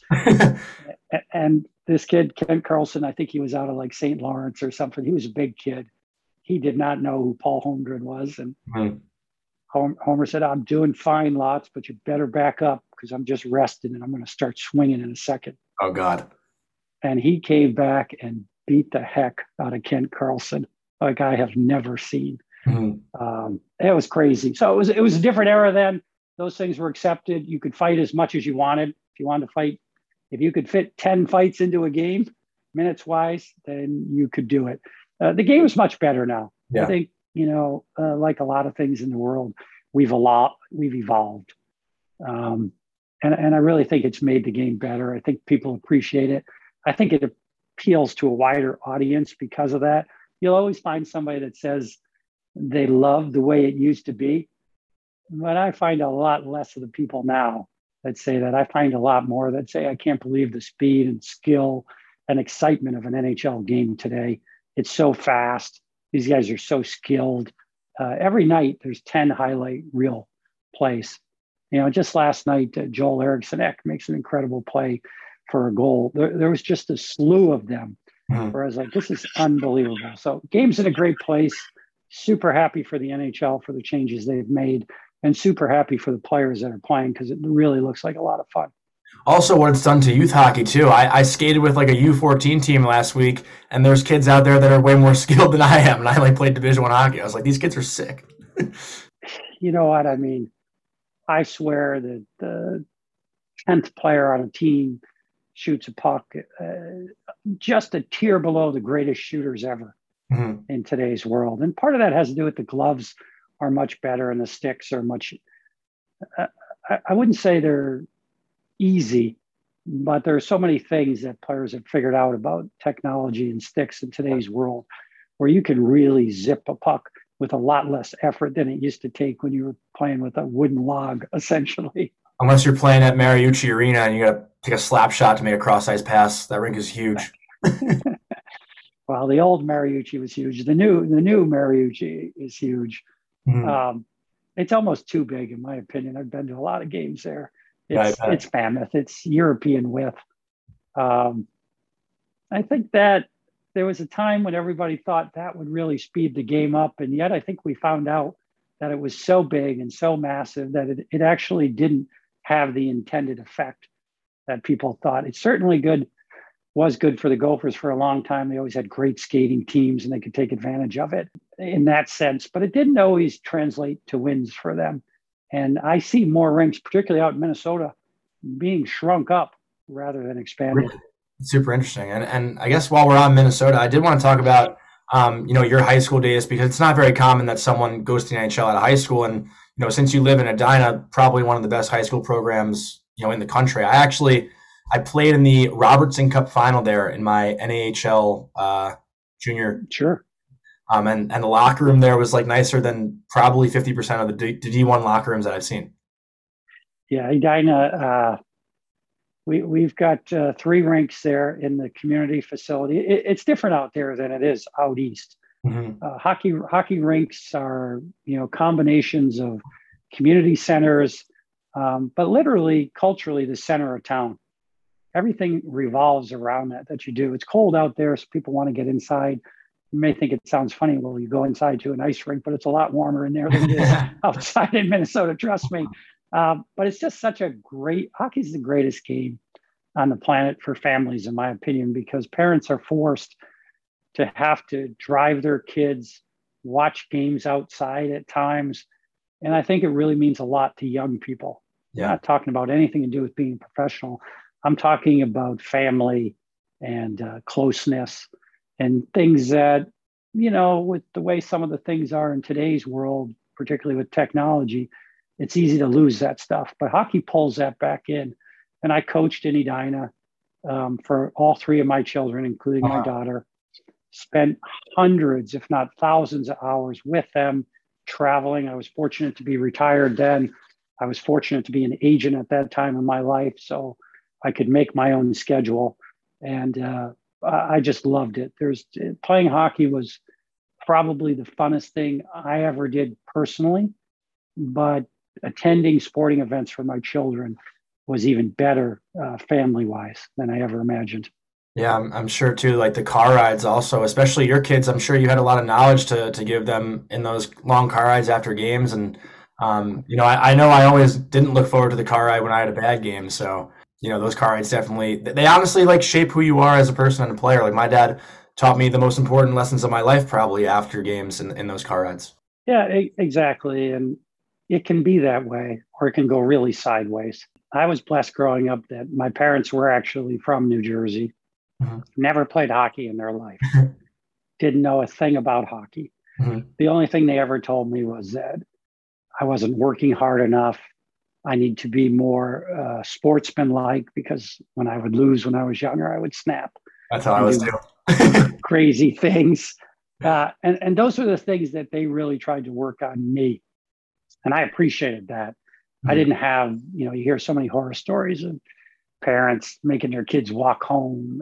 Speaker 9: And this kid, Kent Carlson, I think he was out of like St. Lawrence or something. He was a big kid. He did not know who Paul Holmgren was. And Homer said, "I'm doing fine, Lots, but you better back up because I'm just resting and I'm going to start swinging in a second."
Speaker 8: Oh, God.
Speaker 9: And he came back and beat the heck out of Kent Carlson like I have never seen.
Speaker 8: Mm-hmm.
Speaker 9: It was crazy. So it was a different era then. Those things were accepted. You could fight as much as you wanted. If you wanted to fight, if you could fit 10 fights into a game, minutes wise, then you could do it. The game is much better now.
Speaker 8: Yeah.
Speaker 9: I think, like a lot of things in the world, we've evolved. And I really think it's made the game better. I think people appreciate it. I think it appeals to a wider audience because of that. You'll always find somebody that says they love the way it used to be. But I find a lot less of the people now that say that. I find a lot more that say, I can't believe the speed and skill and excitement of an NHL game today. It's so fast. These guys are so skilled. Every night there's 10 highlight reel plays. Just last night, Joel Eriksson-Ek makes an incredible play for a goal. There was just a slew of them where I was like, this is unbelievable. So game's in a great place. Super happy for the NHL for the changes they've made and super happy for the players that are playing because it really looks like a lot of fun.
Speaker 8: Also, what it's done to youth hockey, too. I skated with like a U14 team last week, and there's kids out there that are way more skilled than I am, and I played Division I hockey. I was like, these kids are sick.
Speaker 9: You know what? I mean, I swear that the 10th player on a team shoots a puck just a tier below the greatest shooters ever. In today's world. And part of that has to do with the gloves are much better and the sticks are much, I wouldn't say they're easy, but there are so many things that players have figured out about technology and sticks in today's world where you can really zip a puck with a lot less effort than it used to take when you were playing with a wooden log, essentially.
Speaker 8: Unless you're playing at Mariucci Arena and you got to take a slap shot to make a cross-ice pass. That rink is huge.
Speaker 9: Well, the old Mariucci was huge. The new Mariucci is huge. It's almost too big, in my opinion. I've been to a lot of games there. It's mammoth. It's European width. I think that there was a time when everybody thought that would really speed the game up, and yet I think we found out that it was so big and so massive that it actually didn't have the intended effect that people thought. It's certainly was good for the Gophers for a long time. They always had great skating teams and they could take advantage of it in that sense, but it didn't always translate to wins for them. And I see more rinks, particularly out in Minnesota, being shrunk up rather than expanded.
Speaker 8: Super interesting. And I guess while we're on Minnesota, I did want to talk about, your high school days, because it's not very common that someone goes to the NHL out of high school. And since you live in Edina, probably one of the best high school programs, in the country. I played in the Robertson Cup final there in my NAHL junior.
Speaker 9: Sure.
Speaker 8: And the locker room there was like nicer than probably 50% of the D1 locker rooms that I've seen.
Speaker 9: Yeah, Edina, we've got 3 rinks there in the community facility. It's different out there than it is out east.
Speaker 8: Mm-hmm.
Speaker 9: Hockey rinks are, combinations of community centers, but literally culturally the center of town. Everything revolves around that you do. It's cold out there, so people want to get inside. You may think it sounds funny. Well, you go inside to an ice rink, but it's a lot warmer in there than it is outside in Minnesota. Trust me. But it's just hockey's the greatest game on the planet for families, in my opinion, because parents are forced to have to drive their kids, watch games outside at times. And I think it really means a lot to young people.
Speaker 8: Yeah.
Speaker 9: I'm not talking about anything to do with being professional. I'm talking about family and closeness and things that, with the way some of the things are in today's world, particularly with technology, it's easy to lose that stuff. But hockey pulls that back in. And I coached in Edina for all 3 of my children, including my daughter. Spent hundreds, if not thousands of hours with them traveling. I was fortunate to be retired then. I was fortunate to be an agent at that time in my life. So I could make my own schedule. And I just loved it. Playing hockey was probably the funnest thing I ever did personally, but attending sporting events for my children was even better family-wise than I ever imagined.
Speaker 8: Yeah, I'm sure too. Like the car rides also, especially your kids, I'm sure you had a lot of knowledge to give them in those long car rides after games. And, I know I always didn't look forward to the car ride when I had a bad game. So, those car rides they honestly like shape who you are as a person and a player. Like my dad taught me the most important lessons of my life probably after games in those car rides.
Speaker 9: Yeah, exactly. And it can be that way, or it can go really sideways. I was blessed growing up that my parents were actually from New Jersey.
Speaker 8: Mm-hmm.
Speaker 9: Never played hockey in their life. Didn't know a thing about hockey.
Speaker 8: Mm-hmm.
Speaker 9: The only thing they ever told me was that I wasn't working hard enough. I need to be more sportsmanlike, because when I would lose when I was younger, I would snap.
Speaker 8: That's how I was too.
Speaker 9: Crazy things. And those are the things that they really tried to work on me. And I appreciated that. Mm-hmm. I didn't have, you hear so many horror stories of parents making their kids walk home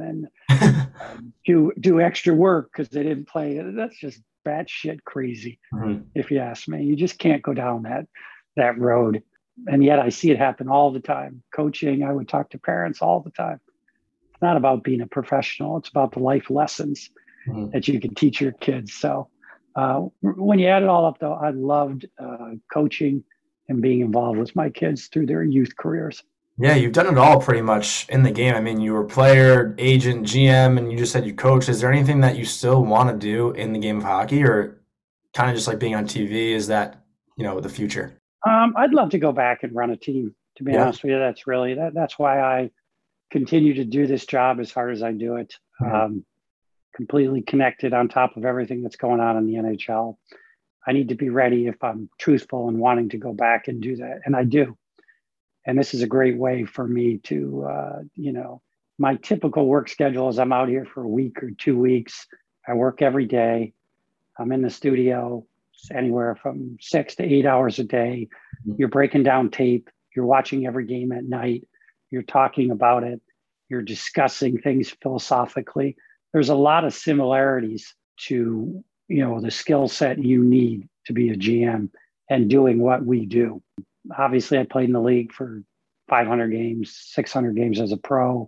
Speaker 9: and do extra work because they didn't play. That's just batshit crazy.
Speaker 8: Mm-hmm.
Speaker 9: If you ask me. You just can't go down that road. And yet I see it happen all the time. Coaching, I would talk to parents all the time. It's not about being a professional. It's about the life lessons
Speaker 8: mm-hmm.
Speaker 9: that you can teach your kids. So when you add it all up, though, I loved coaching and being involved with my kids through their youth careers.
Speaker 8: Yeah, you've done it all pretty much in the game. I mean, you were player, agent, GM, and you just said you coach. Is there anything that you still want to do in the game of hockey, or kind of just like being on TV? Is that, the future?
Speaker 9: I'd love to go back and run a team, to be honest with you. That's really, that's why I continue to do this job as hard as I do it.
Speaker 8: Mm-hmm.
Speaker 9: Completely connected on top of everything that's going on in the NHL. I need to be ready if I'm truthful and wanting to go back and do that. And I do. And this is a great way for me to, my typical work schedule is I'm out here for a week or 2 weeks. I work every day. I'm in the studio anywhere from 6 to 8 hours a day. You're breaking down tape. You're watching every game at night. You're talking about it. You're discussing things philosophically. There's a lot of similarities to, the skill set you need to be a GM and doing what we do. Obviously, I played in the league for 500 games, 600 games as a pro,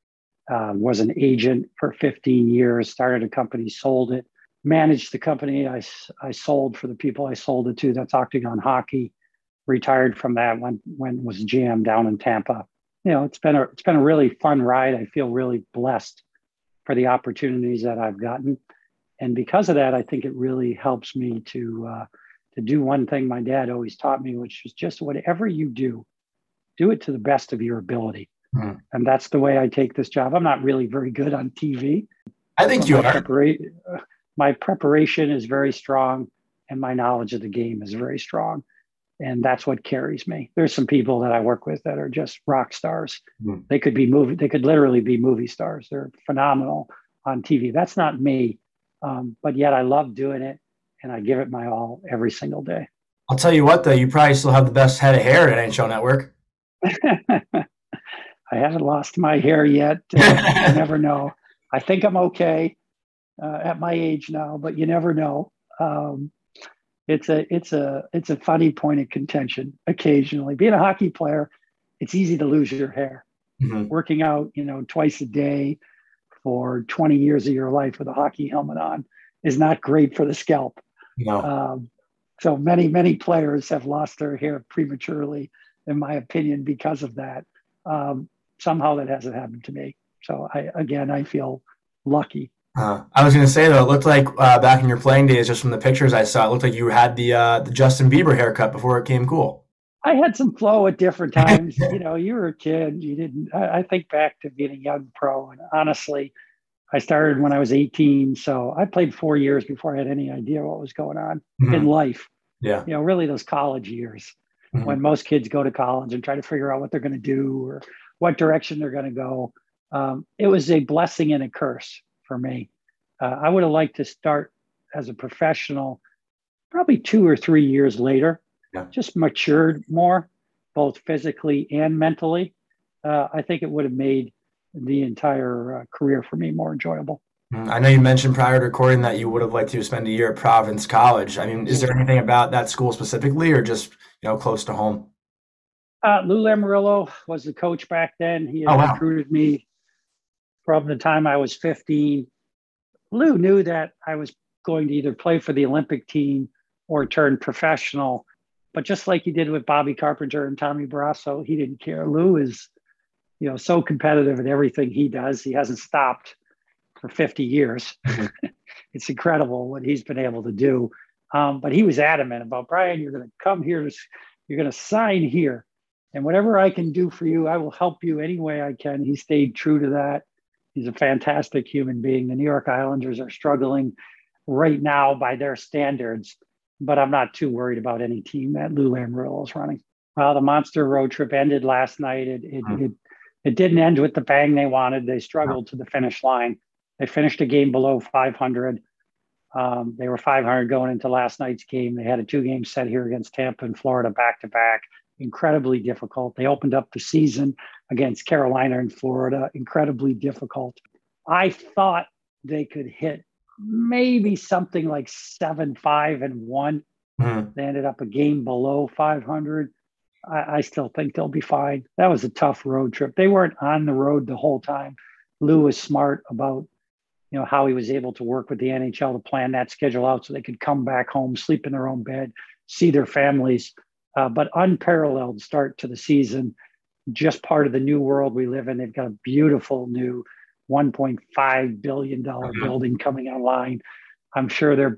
Speaker 9: was an agent for 15 years, started a company, sold it, managed the company I sold for the people I sold it to. That's Octagon Hockey. Retired from that when was GM down in Tampa. It's been a really fun ride. I feel really blessed for the opportunities that I've gotten. And because of that, I think it really helps me to do one thing my dad always taught me, which is just whatever you do it to the best of your ability.
Speaker 8: Mm.
Speaker 9: And that's the way I take this job. I'm not really very good on TV.
Speaker 8: I think you are.
Speaker 9: My preparation is very strong, and my knowledge of the game is very strong. And that's what carries me. There's some people that I work with that are just rock stars.
Speaker 8: Mm.
Speaker 9: They could literally be movie stars. They're phenomenal on TV. That's not me. But yet I love doing it, and I give it my all every single day.
Speaker 8: I'll tell you what, though, you probably still have the best head of hair at NHL Network.
Speaker 9: I haven't lost my hair yet. You never know. I think I'm okay at my age now, but you never know. It's a funny point of contention occasionally. Being a hockey player, it's easy to lose your hair.
Speaker 8: Mm-hmm.
Speaker 9: Working out, twice a day for 20 years of your life with a hockey helmet on is not great for the scalp.
Speaker 8: No.
Speaker 9: So many players have lost their hair prematurely, in my opinion, because of that. Somehow that hasn't happened to me. So I feel lucky.
Speaker 8: I was going to say, though, it looked like back in your playing days, just from the pictures I saw, it looked like you had the Justin Bieber haircut before it came cool.
Speaker 9: I had some flow at different times. You were a kid. You didn't. I think back to being a young pro, and honestly, I started when I was 18. So I played 4 years before I had any idea what was going on in life.
Speaker 8: Yeah.
Speaker 9: Really those college years when most kids go to college and try to figure out what they're going to do or what direction they're going to go. It was a blessing and a curse for me. I would have liked to start as a professional probably 2 or 3 years later. Yeah. Just matured more, both physically and mentally. I think it would have made the entire career for me more enjoyable.
Speaker 8: I know you mentioned prior to recording that you would have liked to spend a year at Providence College. I mean, is there anything about that school specifically, or just close to home?
Speaker 9: Lou Lamoriello was the coach back then. He had recruited me from the time I was 15. Lou knew that I was going to either play for the Olympic team or turn professional. But just like he did with Bobby Carpenter and Tommy Barrasso, he didn't care. Lou is, so competitive in everything he does. He hasn't stopped for 50 years. It's incredible what he's been able to do. But he was adamant about, Brian, you're going to come here. You're going to sign here. And whatever I can do for you, I will help you any way I can. He stayed true to that. He's a fantastic human being. The New York Islanders are struggling right now by their standards, but I'm not too worried about any team that Lou Lamoriello is running. Well, the monster road trip ended last night. It didn't end with the bang they wanted. They struggled to the finish line. They finished a game below 500. They were 500 going into last night's game. They had a 2-game set here against Tampa and Florida back-to-back. Incredibly difficult. They opened up the season against Carolina and Florida. Incredibly difficult. I thought they could hit maybe something like 7-5-1. They ended up a game below 500. I still think they'll be fine. That was a tough road trip. They weren't on the road the whole time. Lou was smart about how he was able to work with the NHL to plan that schedule out so they could come back home, sleep in their own bed, see their families. But unparalleled start to the season, just part of the new world we live in. They've got a beautiful new $1.5 billion building coming online. I'm sure they're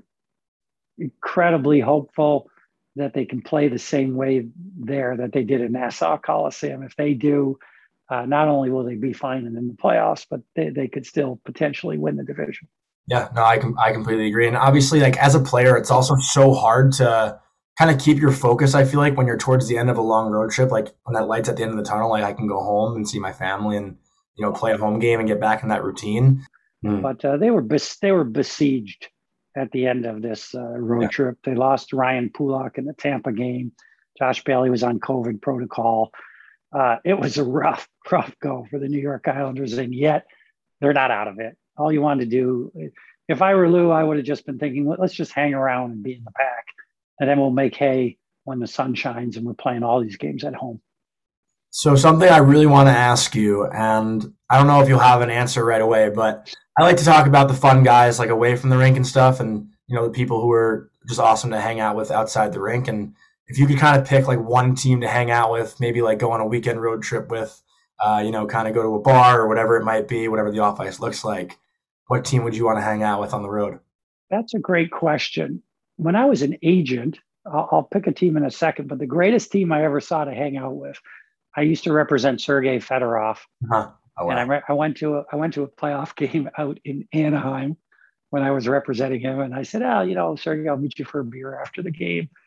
Speaker 9: incredibly hopeful that they can play the same way there that they did in Nassau Coliseum. If they do, not only will they be fine in the playoffs, but they could still potentially win the division.
Speaker 8: Yeah, no, I completely agree. And obviously, as a player, it's also so hard to kind of keep your focus. I feel like when you're towards the end of a long road trip, when that light's at the end of the tunnel, I can go home and see my family and play a home game and get back in that routine.
Speaker 9: But they were besieged at the end of this road trip. They lost Ryan Pulock in the Tampa game. Josh Bailey was on COVID protocol. It was a rough go for the New York Islanders, and yet they're not out of it. All you wanted to do, if I were Lou, I would have just been thinking, let's just hang around and be in the pack, and then we'll make hay when the sun shines and we're playing all these games at home.
Speaker 8: So something I really want to ask you, and I don't know if you'll have an answer right away, but I like to talk about the fun guys away from the rink and stuff, and the people who are just awesome to hang out with outside the rink. And if you could kind of pick one team to hang out with, maybe go on a weekend road trip with, kind of go to a bar or whatever it might be, whatever the off ice looks like, what team would you want to hang out with on the road?
Speaker 9: That's a great question. When I was an agent, I'll pick a team in a second, but the greatest team I ever saw to hang out with, I used to represent Sergei Fedorov.
Speaker 8: Uh-huh. Oh, wow.
Speaker 9: And I went to a playoff game out in Anaheim when I was representing him. And I said, Sergei, I'll meet you for a beer after the game.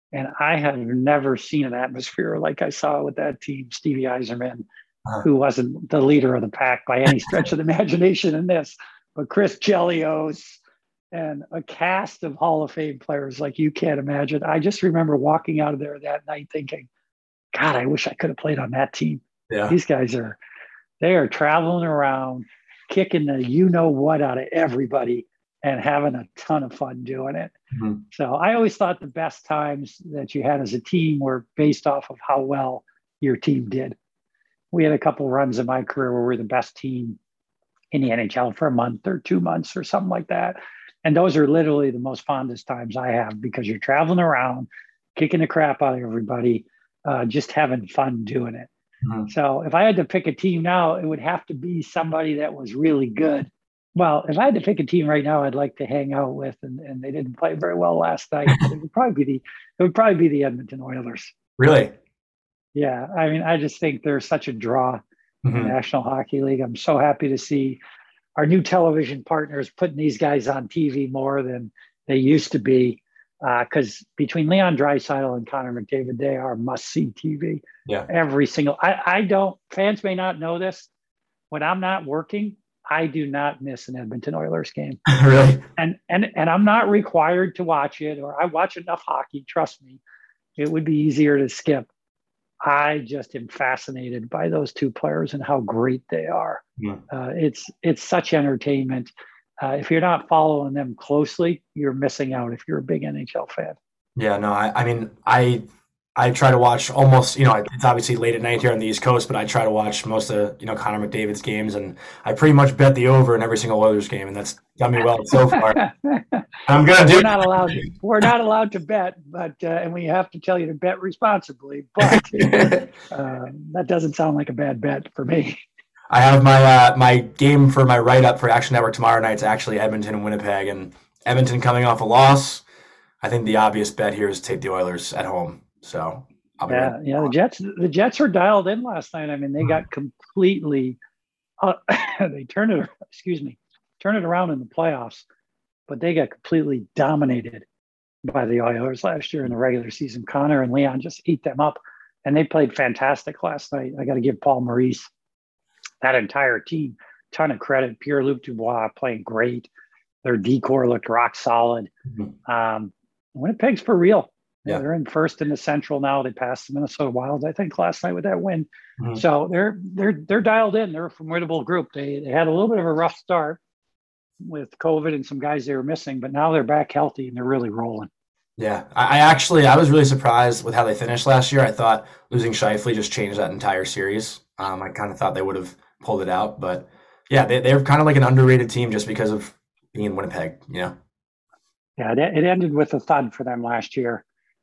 Speaker 9: And I have never seen an atmosphere like I saw with that team. Stevie Eiserman, who wasn't the leader of the pack by any stretch of the imagination in this, but Chris Chelios and a cast of Hall of Fame players like you can't imagine. I just remember walking out of there that night thinking, God, I wish I could have played on that team.
Speaker 8: Yeah.
Speaker 9: These guys they are traveling around, kicking the you-know-what out of everybody and having a ton of fun doing it.
Speaker 8: Mm-hmm.
Speaker 9: So I always thought the best times that you had as a team were based off of how well your team did. We had a couple runs in my career where we were the best team in the NHL for a month or 2 months or something like that. And those are literally the most fondest times I have because you're traveling around, kicking the crap out of everybody, just having fun doing it.
Speaker 8: Mm-hmm.
Speaker 9: So if I had to pick a team now, it would have to be somebody that was really good. Well, if I had to pick a team right now, I'd like to hang out with, and they didn't play very well last night. It would probably be the Edmonton Oilers.
Speaker 8: Really?
Speaker 9: Yeah. I mean, I just think they're such a draw in the National Hockey League. I'm so happy to see our new television partners putting these guys on TV more than they used to be. Because between Leon Draisaitl and Connor McDavid, they are must-see TV.
Speaker 8: Yeah.
Speaker 9: Every single. I don't. Fans may not know this. When I'm not working, I do not miss an Edmonton Oilers game.
Speaker 8: Really?
Speaker 9: And I'm not required to watch it, or I watch enough hockey. Trust me, it would be easier to skip. I just am fascinated by those two players and how great they are.
Speaker 8: Yeah.
Speaker 9: It's such entertainment. If you're not following them closely, you're missing out if you're a big NHL fan.
Speaker 8: Yeah, no, I mean, I try to watch almost, it's obviously late at night here on the East Coast, but I try to watch most of, Connor McDavid's games, and I pretty much bet the over in every single Oilers game, and that's done me well so far. I'm going to do
Speaker 9: We're not allowed to bet, but and we have to tell you to bet responsibly, but that doesn't sound like a bad bet for me.
Speaker 8: I have my game for my write-up for Action Network tomorrow night. It's actually Edmonton and Winnipeg, and Edmonton coming off a loss. I think the obvious bet here is take the Oilers at home. So
Speaker 9: the Jets were dialed in last night. I mean, they got completely they turned it around in the playoffs, but they got completely dominated by the Oilers last year in the regular season. Connor and Leon just ate them up, and they played fantastic last night. I got to give Paul Maurice, that entire team, ton of credit. Pierre-Luc Dubois playing great. Their decor looked rock solid. Winnipeg's for real. Yeah. They're in first in the Central now. They passed the Minnesota Wild, I think, last night with that win. So they're dialed in. They're a formidable group. They had a little bit of a rough start with COVID and some guys they were missing, but now they're back healthy and they're really rolling.
Speaker 8: Yeah, I was really surprised with how they finished last year. I thought losing Scheifele just changed that entire series. I kind of thought they would have pulled it out, but yeah, they're kind of like an underrated team just because of being in Winnipeg, Yeah,
Speaker 9: it ended with a thud for them last year.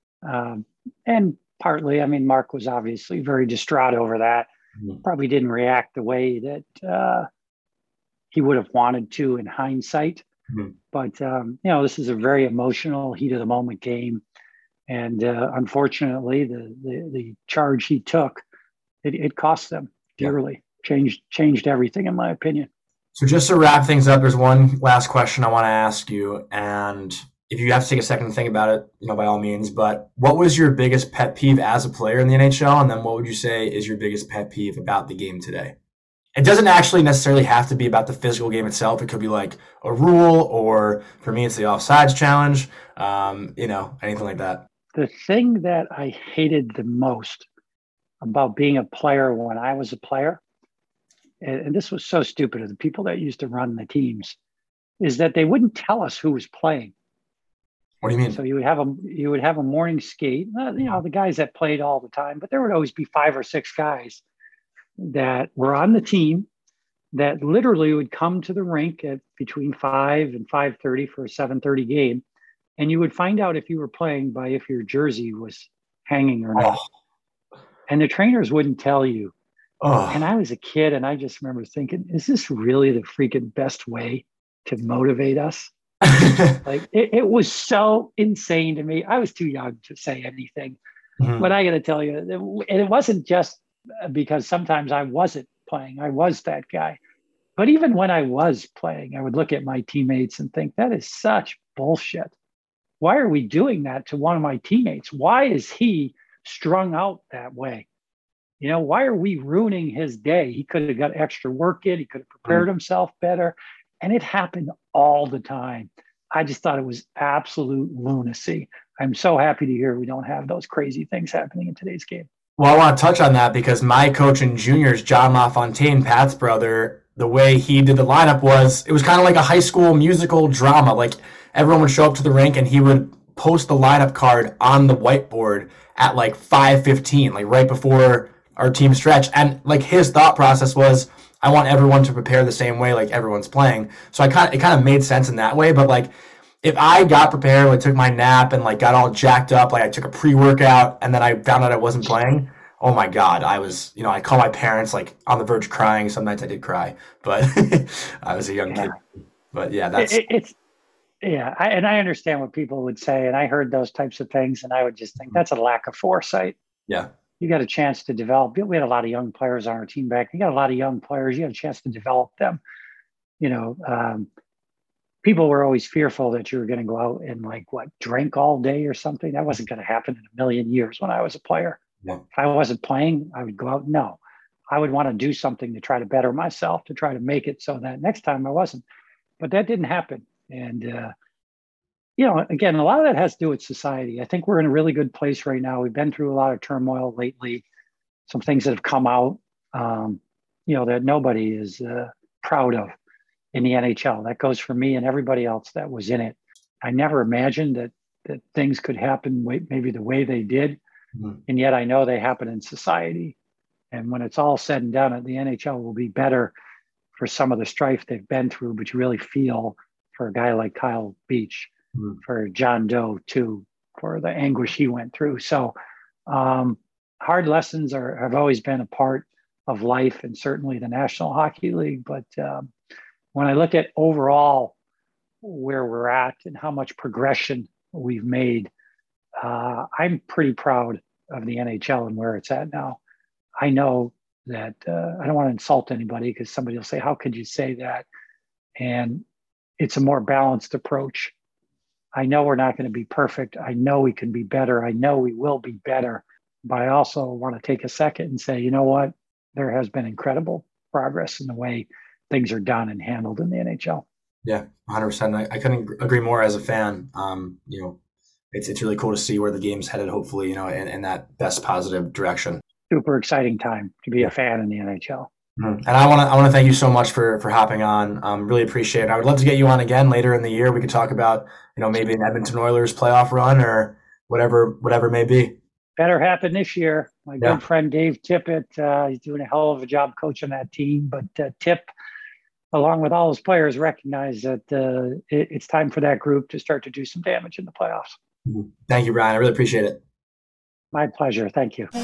Speaker 9: And partly, I mean, Mark was obviously very distraught over that. Probably didn't react the way that he would have wanted to in hindsight. But, this is a very emotional, heat of the moment game. And unfortunately, the charge he took, it cost them dearly. Changed everything, in my opinion.
Speaker 8: So just to wrap things up, there's one last question I want to ask you. And if you have to take a second to think about it, by all means, but what was your biggest pet peeve as a player in the NHL? And then what would you say is your biggest pet peeve about the game today? It doesn't actually necessarily have to be about the physical game itself. It could be like a rule, or for me, it's the offsides challenge, anything like that.
Speaker 9: The thing that I hated the most about being a player when I was a player, and this was so stupid of the people that used to run the teams, is that they wouldn't tell us who was playing.
Speaker 8: What do you mean?
Speaker 9: So you would have a morning skate, the guys that played all the time, but there would always be 5 or 6 guys that were on the team that literally would come to the rink at between 5 and 5:30 for a 7:30 game. And you would find out if you were playing by if your jersey was hanging or not. And the trainers wouldn't tell you. And I was a kid, and I just remember thinking, is this really the freaking best way to motivate us? Like it was so insane to me. I was too young to say anything, but I got to tell you, it wasn't just because sometimes I wasn't playing. I was that guy. But even when I was playing, I would look at my teammates and think, that is such bullshit. why are we doing that to one of my teammates? Why is he strung out that way? You know, why are we ruining his day? He could have got extra work in. He could have prepared himself better. And it happened all the time. I just thought it was absolute lunacy. I'm so happy to hear we don't have those crazy things happening in today's game.
Speaker 8: Well, I want to touch on that because my coach in juniors, John LaFontaine, Pat's brother, the way he did the lineup it was kind of like a high school musical drama. Like everyone would show up to the rink and he would post the lineup card on the whiteboard at like 5:15, like right before our team stretch. And like his thought process was, I want everyone to prepare the same way like everyone's playing. So it kind of made sense in that way. But like if I got prepared, like took my nap and like got all jacked up, like I took a pre-workout and then I found out I wasn't playing, oh my God, I was, I call my parents like on the verge of crying. Some nights I did cry, but I was a young kid. But yeah, that's
Speaker 9: and I understand what people would say, and I heard those types of things, and I would just think that's a lack of foresight.
Speaker 8: Yeah.
Speaker 9: You got a chance to develop. We had a lot of young players on our team back. You got a lot of young players. You had a chance to develop them. People were always fearful that you were going to go out and drink all day or something. That wasn't going to happen in a million years when I was a player.
Speaker 8: Yeah.
Speaker 9: If I wasn't playing, I would go out. No, I would want to do something to try to better myself, to try to make it so that next time I wasn't. But that didn't happen. And, again, a lot of that has to do with society. I think we're in a really good place right now. We've been through a lot of turmoil lately, some things that have come out, that nobody is proud of in the NHL. That goes for me and everybody else that was in it. I never imagined that things could happen maybe the way they did. Mm-hmm. And yet I know they happen in society. And when it's all said and done, the NHL will be better for some of the strife they've been through, but you really feel for a guy like Kyle Beach, for John Doe too, for the anguish he went through. So hard lessons have always been a part of life, and certainly the National Hockey League. But when I look at overall where we're at and how much progression we've made, I'm pretty proud of the NHL and where it's at now. I know that I don't want to insult anybody because somebody will say, how could you say that? And it's a more balanced approach. I know we're not going to be perfect. I know we can be better. I know we will be better. But I also want to take a second and say, you know what? There has been incredible progress in the way things are done and handled in the NHL.
Speaker 8: Yeah, 100%. I couldn't agree more as a fan. It's really cool to see where the game's headed, hopefully, in that best positive direction.
Speaker 9: Super exciting time to be a fan in the NHL.
Speaker 8: And I want to thank you so much for hopping on. Really appreciate it. I would love to get you on again later in the year. We could talk about, maybe an Edmonton Oilers playoff run or whatever may be.
Speaker 9: Better happen this year. My good friend Dave Tippett, he's doing a hell of a job coaching that team. But Tip, along with all his players, recognize that it's time for that group to start to do some damage in the playoffs.
Speaker 8: Thank you, Brian. I really appreciate it.
Speaker 9: My pleasure. Thank you.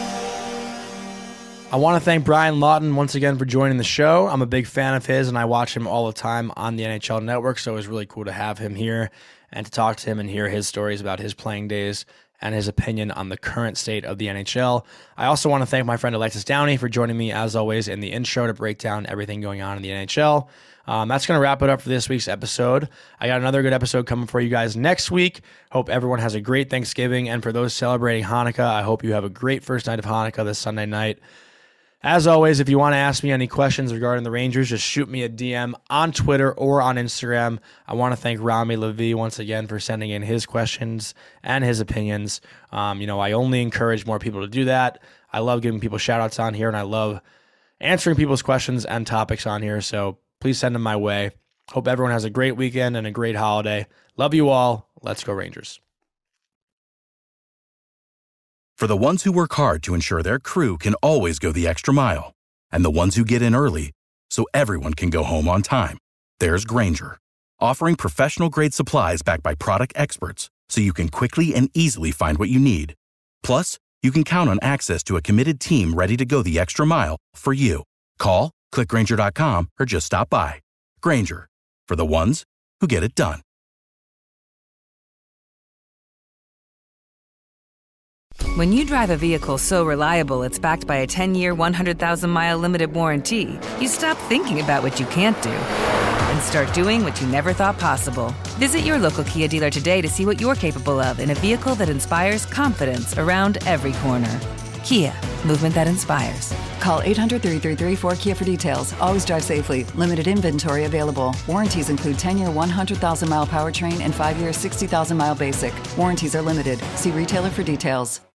Speaker 4: I want to thank Brian Lawton once again for joining the show. I'm a big fan of his, and I watch him all the time on the NHL Network, so it was really cool to have him here and to talk to him and hear his stories about his playing days and his opinion on the current state of the NHL. I also want to thank my friend Alexis Downey for joining me, as always, in the intro to break down everything going on in the NHL. That's going to wrap it up for this week's episode. I got another good episode coming for you guys next week. Hope everyone has a great Thanksgiving, and for those celebrating Hanukkah, I hope you have a great first night of Hanukkah this Sunday night. As always, if you want to ask me any questions regarding the Rangers, just shoot me a DM on Twitter or on Instagram. I want to thank Rami Levy once again for sending in his questions and his opinions. I only encourage more people to do that. I love giving people shout outs on here, and I love answering people's questions and topics on here. So please send them my way. Hope everyone has a great weekend and a great holiday. Love you all. Let's go Rangers.
Speaker 1: For the ones who work hard to ensure their crew can always go the extra mile, and the ones who get in early so everyone can go home on time, there's Grainger, offering professional-grade supplies backed by product experts so you can quickly and easily find what you need. Plus, you can count on access to a committed team ready to go the extra mile for you. Call, click Grainger.com, or just stop by. Grainger, for the ones who get it done.
Speaker 2: When you drive a vehicle so reliable it's backed by a 10-year, 100,000-mile limited warranty, you stop thinking about what you can't do and start doing what you never thought possible. Visit your local Kia dealer today to see what you're capable of in a vehicle that inspires confidence around every corner. Kia, movement that inspires.
Speaker 3: Call 800-333-4KIA for details. Always drive safely. Limited inventory available. Warranties include 10-year 100,000-mile powertrain and 5-year 60,000-mile basic. Warranties are limited. See retailer for details.